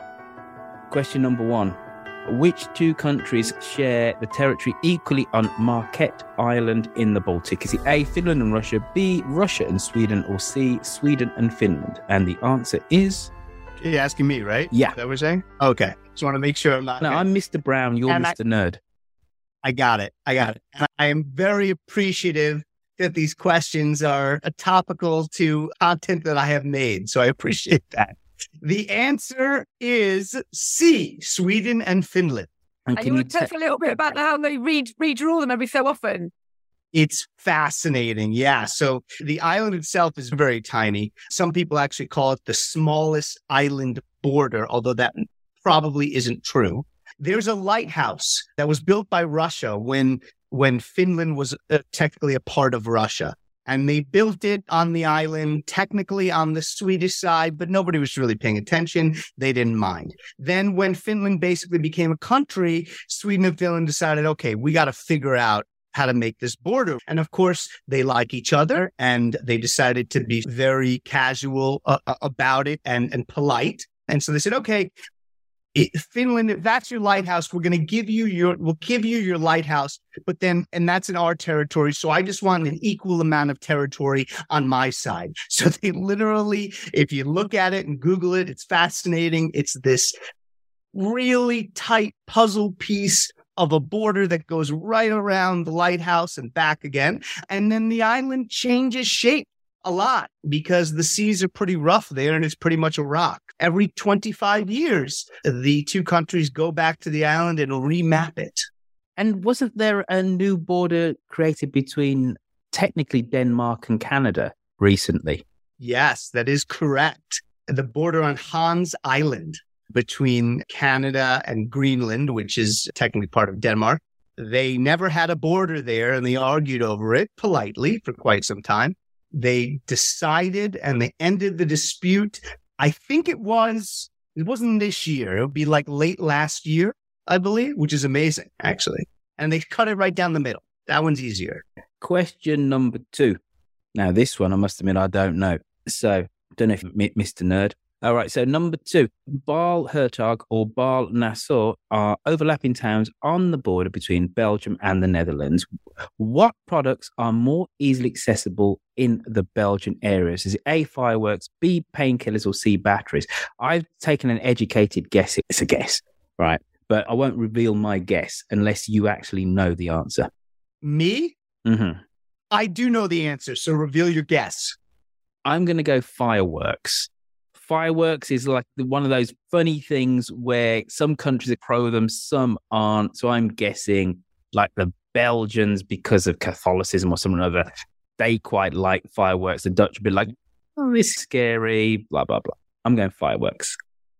Question number 1. Which 2 countries share the territory equally on Marquette Island in the Baltic? Is it A, Finland and Russia, B, Russia and Sweden, or C, Sweden and Finland? And the answer is... You're asking me, right? Yeah. Is that what we're saying? Okay. Just want to make sure I'm not... No, I'm Mr. Brown. You're Mr. Nerd. I got it. And I am very appreciative that these questions are topical to content that I have made. So I appreciate that. The answer is C, Sweden and Finland. And you want to tell us a little bit about how they redraw them every so often? It's fascinating. Yeah. So the island itself is very tiny. Some people actually call it the smallest island border, although that probably isn't true. There's a lighthouse that was built by Russia when Finland was technically a part of Russia. And they built it on the island, technically on the Swedish side, but nobody was really paying attention. They didn't mind. Then when Finland basically became a country, Sweden and Finland decided, okay, we got to figure out how to make this border. And of course, they like each other and they decided to be very casual about it and polite. And so they said, okay, Finland, if that's your lighthouse, we'll give you your lighthouse, but then, and that's in our territory. So I just want an equal amount of territory on my side. So they literally, if you look at it and Google it, it's fascinating. It's this really tight puzzle piece of a border that goes right around the lighthouse and back again. And then the island changes shape a lot because the seas are pretty rough there and it's pretty much a rock. Every 25 years, the 2 countries go back to the island and remap it. And wasn't there a new border created between technically Denmark and Canada recently? Yes, that is correct. The border on Hans Island between Canada and Greenland, which is technically part of Denmark. They never had a border there and they argued over it politely for quite some time. They decided and they ended the dispute. I think it wasn't this year. It would be like late last year, I believe, which is amazing, actually. And they cut it right down the middle. That one's easier. Question number 2. Now, this one, I must admit, I don't know. So, don't know if Mr. Nerd. All right, so number 2, Baal-Hertog or Baal-Nassau are overlapping towns on the border between Belgium and the Netherlands. What products are more easily accessible in the Belgian areas? Is it A, fireworks, B, painkillers, or C, batteries? I've taken an educated guess. It's a guess, right? But I won't reveal my guess unless you actually know the answer. Me? Mm-hmm. I do know the answer, so reveal your guess. I'm going to go fireworks. Fireworks is like one of those funny things where some countries are pro them, some aren't. So I'm guessing like the Belgians, because of Catholicism or something or other, they quite like fireworks. The Dutch would be like, oh, it's scary, blah, blah, blah. I'm going fireworks.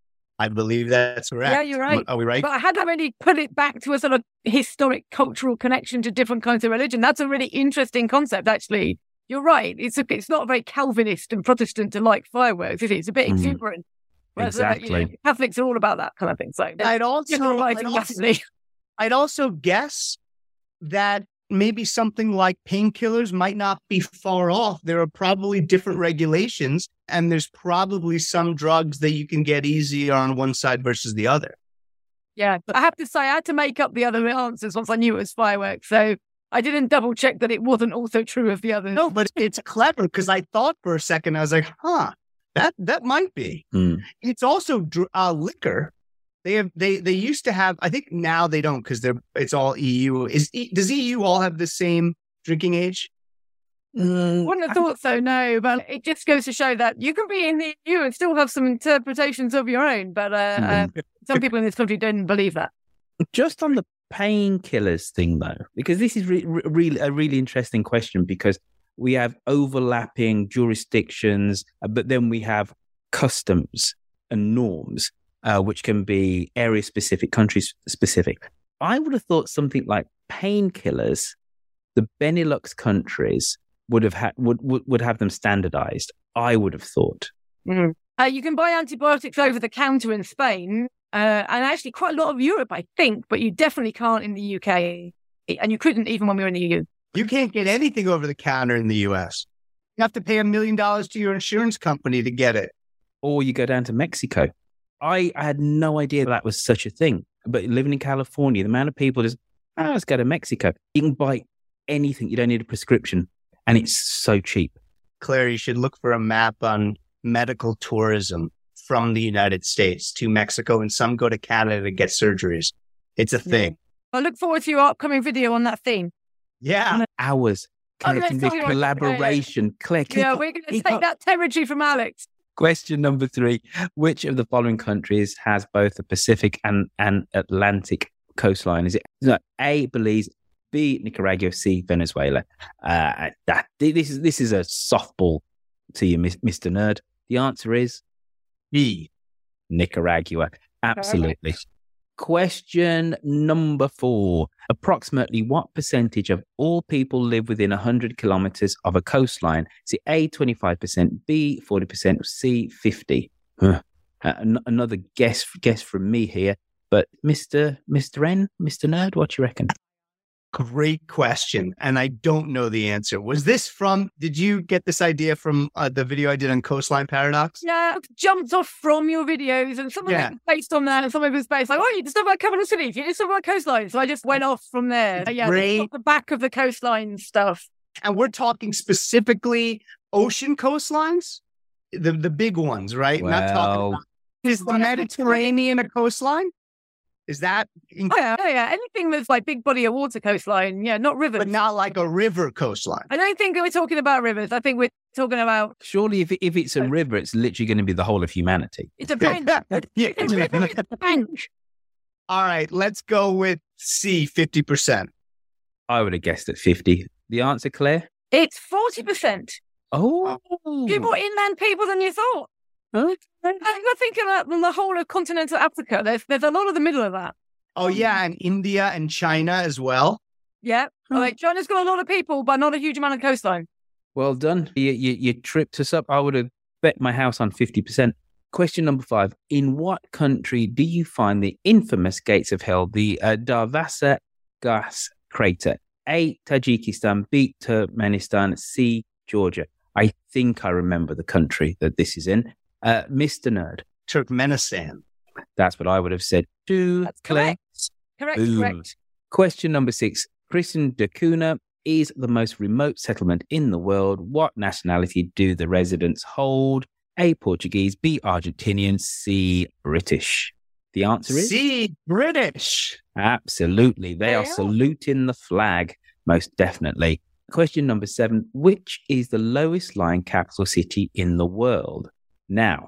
I believe that's correct. Yeah, you're right. Are we right? But I hadn't really put it back to a sort of historic cultural connection to different kinds of religion. That's a really interesting concept, actually. You're right. It's not very Calvinist and Protestant to like fireworks, is it? It's a bit exuberant. Exactly. Catholics are all about that kind of thing. So I'd also guess that maybe something like painkillers might not be far off. There are probably different regulations, and there's probably some drugs that you can get easier on one side versus the other. Yeah, but I have to say, I had to make up the other answers once I knew it was fireworks. So I didn't double check that it wasn't also true of the others. No, but it's clever because I thought for a second, I was like, that might be. It's also liquor. They used to have, I think now they don't because it's all EU. Does EU all have the same drinking age? Wouldn't have thought so, no. But it just goes to show that you can be in the EU and still have some interpretations of your own. But some people in this country don't believe that. Just on the painkillers thing, though, because this is really a really interesting question because we have overlapping jurisdictions, but then we have customs and norms. Which can be area specific, country specific. I would have thought something like painkillers, the Benelux countries would have them standardized. I would have thought. Mm-hmm. You can buy antibiotics over the counter in Spain, and actually quite a lot of Europe, I think, but you definitely can't in the UK, and you couldn't even when we were in the EU. You can't get anything over the counter in the US. You have to pay $1 million to your insurance company to get it. Or you go down to Mexico. I had no idea that was such a thing. But living in California, the amount of people just, let's go to Mexico. You can buy anything. You don't need a prescription. And it's so cheap. Claire, you should look for a map on medical tourism from the United States to Mexico, and some go to Canada to get surgeries. It's a thing. I look forward to your upcoming video on that theme. Yeah. Hours. Collaboration. Claire, we're going to take that territory from Alex. Question number 3. Which of the following countries has both the Pacific and Atlantic coastline? Is it A, Belize, B, Nicaragua, C, Venezuela? This is a softball to you, Mr. Nerd. The answer is B, Nicaragua. Absolutely. Question number 4. Approximately what percentage of all people live within 100 kilometers of a coastline? Is it A, 25%, B, 40%, C, 50%? Another guess from me here. But Mr. Nerd, what do you reckon? Great question. And I don't know the answer. Did you get this idea from the video I did on Coastline Paradox? Yeah, jumped off from your videos, and some of it was based on that, and some of it was based like, you just talk about capital cities, you just talk about coastline. So I just went off from there. The back of the coastline stuff. And we're talking specifically ocean coastlines? The big ones, right? Well, not talking about, is the Mediterranean a coastline? Is that? Yeah. Anything that's like big body of water coastline. Yeah, not rivers. But not like a river coastline. I don't think we're talking about rivers. I think we're talking about... Surely if it's a river, it's literally going to be the whole of humanity. It depends. It depends. All right, let's go with C, 50%. I would have guessed at 50. The answer, Claire? It's 40%. Oh. You're more inland people than you thought. Huh? You're thinking about the whole of continental Africa. There's a lot of the middle of that. Oh, yeah, and India and China as well. Yeah. Like China's got a lot of people, but not a huge amount of coastline. Well done. You tripped us up. I would have bet my house on 50%. Question number 5. In what country do you find the infamous Gates of Hell, the Darvasa gas crater? A, Tajikistan, B, Turkmenistan, C, Georgia. I think I remember the country that this is in. Mr. Nerd. Turkmenistan. That's what I would have said too. That's correct. Correct. Question number 6. Christian da Cunha is the most remote settlement in the world. What nationality do the residents hold? A, Portuguese, B, Argentinian, C, British. The answer is C, British. Absolutely. They are saluting the flag, most definitely. Question number 7. Which is the lowest lying capital city in the world? Now,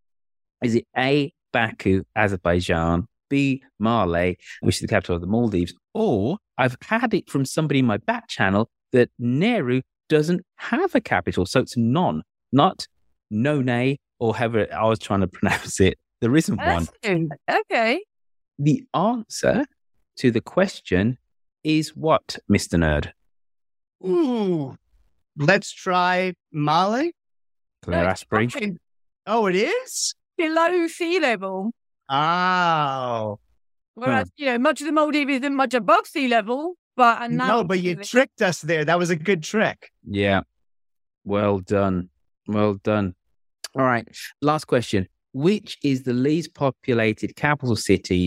is it A, Baku, Azerbaijan, B, Male, which is the capital of the Maldives, or I've had it from somebody in my back channel that Nehru doesn't have a capital, so it's none, not None, or however I was trying to pronounce it. There isn't one. Okay. The answer to the question is what, Mr. Nerd? Ooh, let's try Male. Claire Asprey. Oh, it is? Below sea level. Oh. Whereas, much of the Maldives isn't much above sea level, but... No, but you tricked us there. That was a good trick. Yeah. Well done. Well done. All right. Last question. Which is the least populated capital city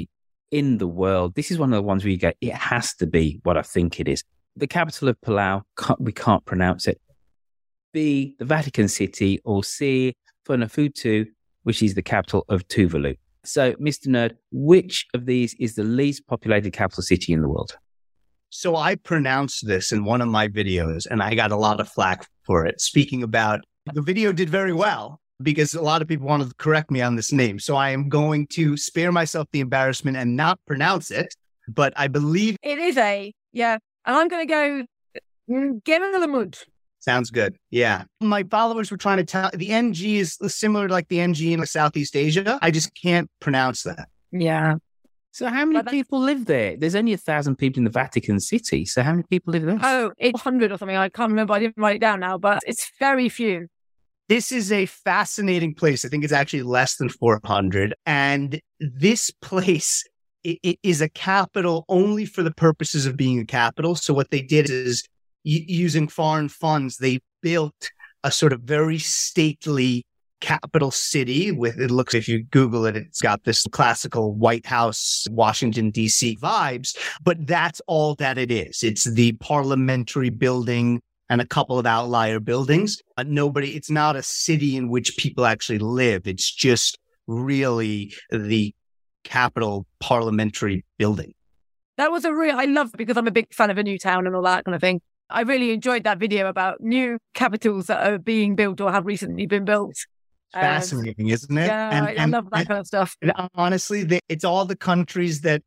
in the world. This is one of the ones where you go, it has to be what I think it is. The capital of Palau, we can't pronounce it. B, the Vatican City, or C, Funafuti, which is the capital of Tuvalu. So, Mr. Nerd, which of these is the least populated capital city in the world? So I pronounced this in one of my videos, and I got a lot of flack for it. Speaking about, the video did very well because a lot of people wanted to correct me on this name. So I am going to spare myself the embarrassment and not pronounce it, but I believe it is A, yeah. And I'm going to go Gemelamud. Sounds good. Yeah. My followers were trying to tell, the NG is similar to like the NG in Southeast Asia. I just can't pronounce that. Yeah. So how many people live there? There's only 1,000 people in the Vatican City. So how many people live there? Oh, it's 100 or something. I can't remember. I didn't write it down now, but it's very few. This is a fascinating place. I think it's actually less than 400. And this place, it is a capital only for the purposes of being a capital. So what they did is using foreign funds, they built a sort of very stately capital city with, it looks, if you Google it, it's got this classical White House, Washington, D.C. vibes, but that's all that it is. It's the parliamentary building and a couple of outlier buildings. It's not a city in which people actually live. It's just really the capital parliamentary building. That was I love it because I'm a big fan of a new town and all that kind of thing. I really enjoyed that video about new capitals that are being built or have recently been built. Fascinating, isn't it? Yeah, I love that kind of stuff. Honestly, it's all the countries that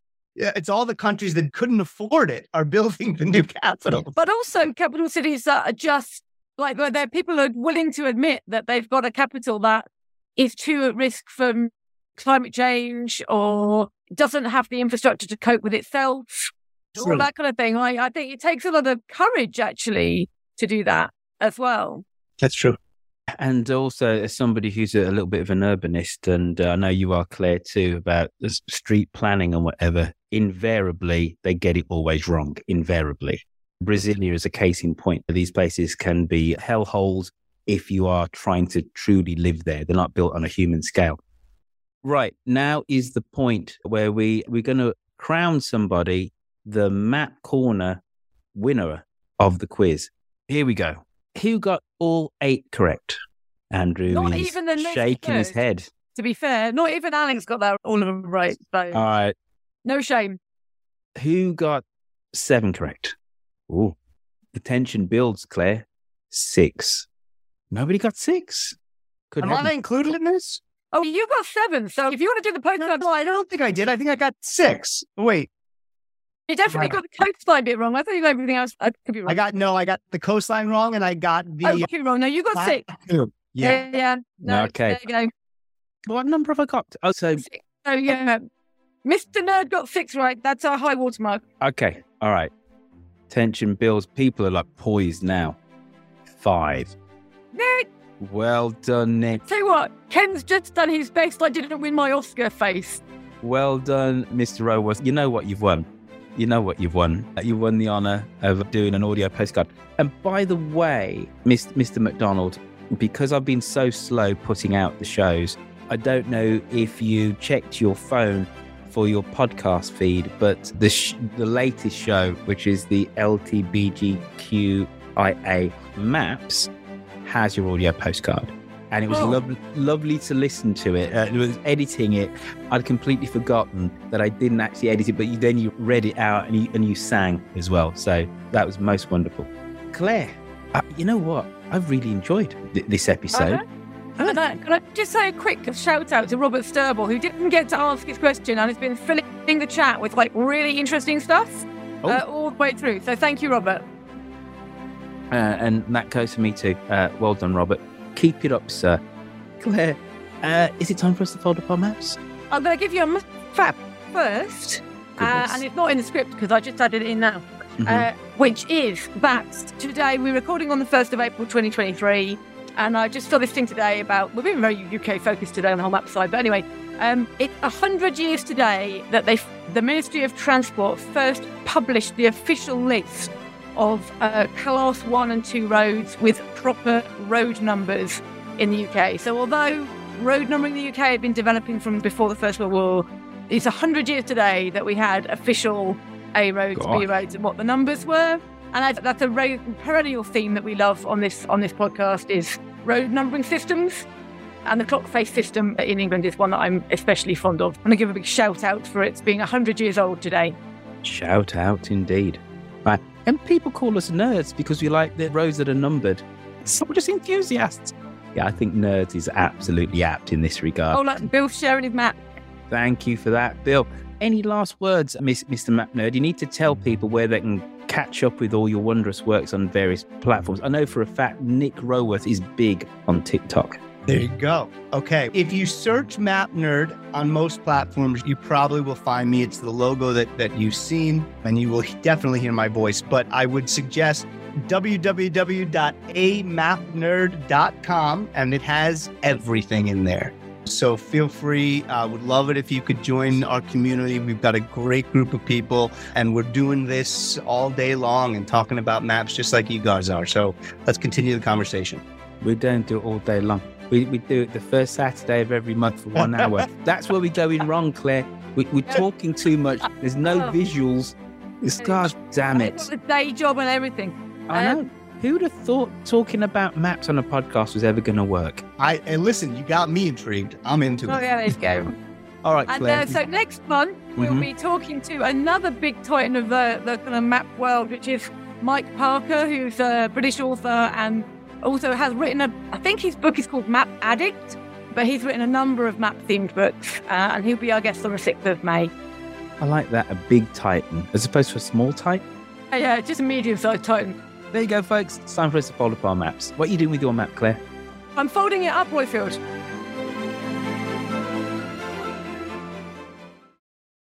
couldn't afford it are building the new capital. But also capital cities that are just like where people are willing to admit that they've got a capital that is too at risk from climate change or doesn't have the infrastructure to cope with itself. All that kind of thing. I think it takes a lot of courage actually to do that as well. That's true. And also, as somebody who's a little bit of an urbanist, and I know you are, Claire, too, about the street planning and whatever, invariably, they get it always wrong, invariably. Brasilia is a case in point. These places can be hellholes if you are trying to truly live there. They're not built on a human scale. Right, now is the point where we're going to crown somebody the Map Corner winner of the quiz. Here we go. Who got all 8 correct? Andrew not is even the shaking his head. To be fair, not even Alex got that all of them right. So. All right. No shame. Who got 7 correct? Oh, the tension builds, Claire. 6. Nobody got 6. Am I included in this? Oh, you got 7. So if you want to do the postcard... No, I don't think I did. I think I got 6. Wait. You definitely got the coastline bit wrong. I thought you got everything else. I could be wrong. I got the coastline wrong, and I got the... Oh, you're wrong. No, you got 6. Yeah. No, okay. There you go. What number have I got? Oh, so... Oh, yeah. Mr. Nerd got 6 right. That's our high watermark. Okay. All right. Tension builds. People are like poised now. 5. Nick! Well done, Nick. Tell you what, Ken's just done his best. I didn't win my Oscar face. Well done, Mr. Rowas. You know what you've won. You know what you've won. You won the honour of doing an audio postcard. And by the way, Mr. McDonald, because I've been so slow putting out the shows, I don't know if you checked your phone for your podcast feed, but the latest show, which is the LTBGQIA Maps, has your audio postcard. And it was lovely to listen to it. It was editing it. I'd completely forgotten that I didn't actually edit it, but then you read it out and you sang as well. So that was most wonderful. Claire, you know what? I've really enjoyed this episode. Can I just say a quick shout out to Robert Sturble, who didn't get to ask his question and has been filling the chat with like really interesting stuff all the way through. So thank you, Robert. And that goes for me too. Well done, Robert. Keep it up, sir. Claire, is it time for us to fold up our maps? I'm going to give you a map fact first, and it's not in the script because I just added it in now, which is that today we're recording on the 1st of April 2023, and I just saw this thing today about, we've been very UK focused today on the whole map side, but anyway, it's 100 years today that the Ministry of Transport first published the official list of class 1 and 2 roads with proper road numbers in the UK. So although road numbering in the UK had been developing from before the First World War, it's 100 years today that we had official A roads, B roads, and what the numbers were. And that's a perennial theme that we love on this podcast is road numbering systems. And the clock face system in England is one that I'm especially fond of. I'm going to give a big shout out for it being 100 years old today. Shout out indeed. Right. And people call us nerds because we like the roads that are numbered. So we're just enthusiasts. Yeah, I think nerds is absolutely apt in this regard. Oh, like Bill sharing his map. Thank you for that, Bill. Any last words, Mr. Map Nerd? You need to tell people where they can catch up with all your wondrous works on various platforms. I know for a fact Nick Roworth is big on TikTok. There you go. Okay. If you search Map Nerd on most platforms, you probably will find me. It's the logo that you've seen, and you will definitely hear my voice. But I would suggest www.amapnerd.com, and it has everything in there. So feel free. I would love it if you could join our community. We've got a great group of people, and we're doing this all day long and talking about maps just like you guys are. So let's continue the conversation. We don't do it all day long. We do it the first Saturday of every month for 1 hour. That's where we're going wrong, Claire. We're talking too much. There's no visuals. God damn it. I've got the day job and everything. I know. Who would have thought talking about maps on a podcast was ever going to work? And listen, you got me intrigued. I'm into it. Oh, yeah, there you go. All right, Claire. And so next month, we'll be talking to another big titan of the kind of map world, which is Mike Parker, who's a British author and also has written I think his book is called Map Addict, but he's written a number of map-themed books, and he'll be our guest on the 6th of May. I like that, a big titan, as opposed to a small titan. Yeah, just a medium-sized titan. There you go, folks. It's time for us to fold up our maps. What are you doing with your map, Claire? I'm folding it up, Royfield.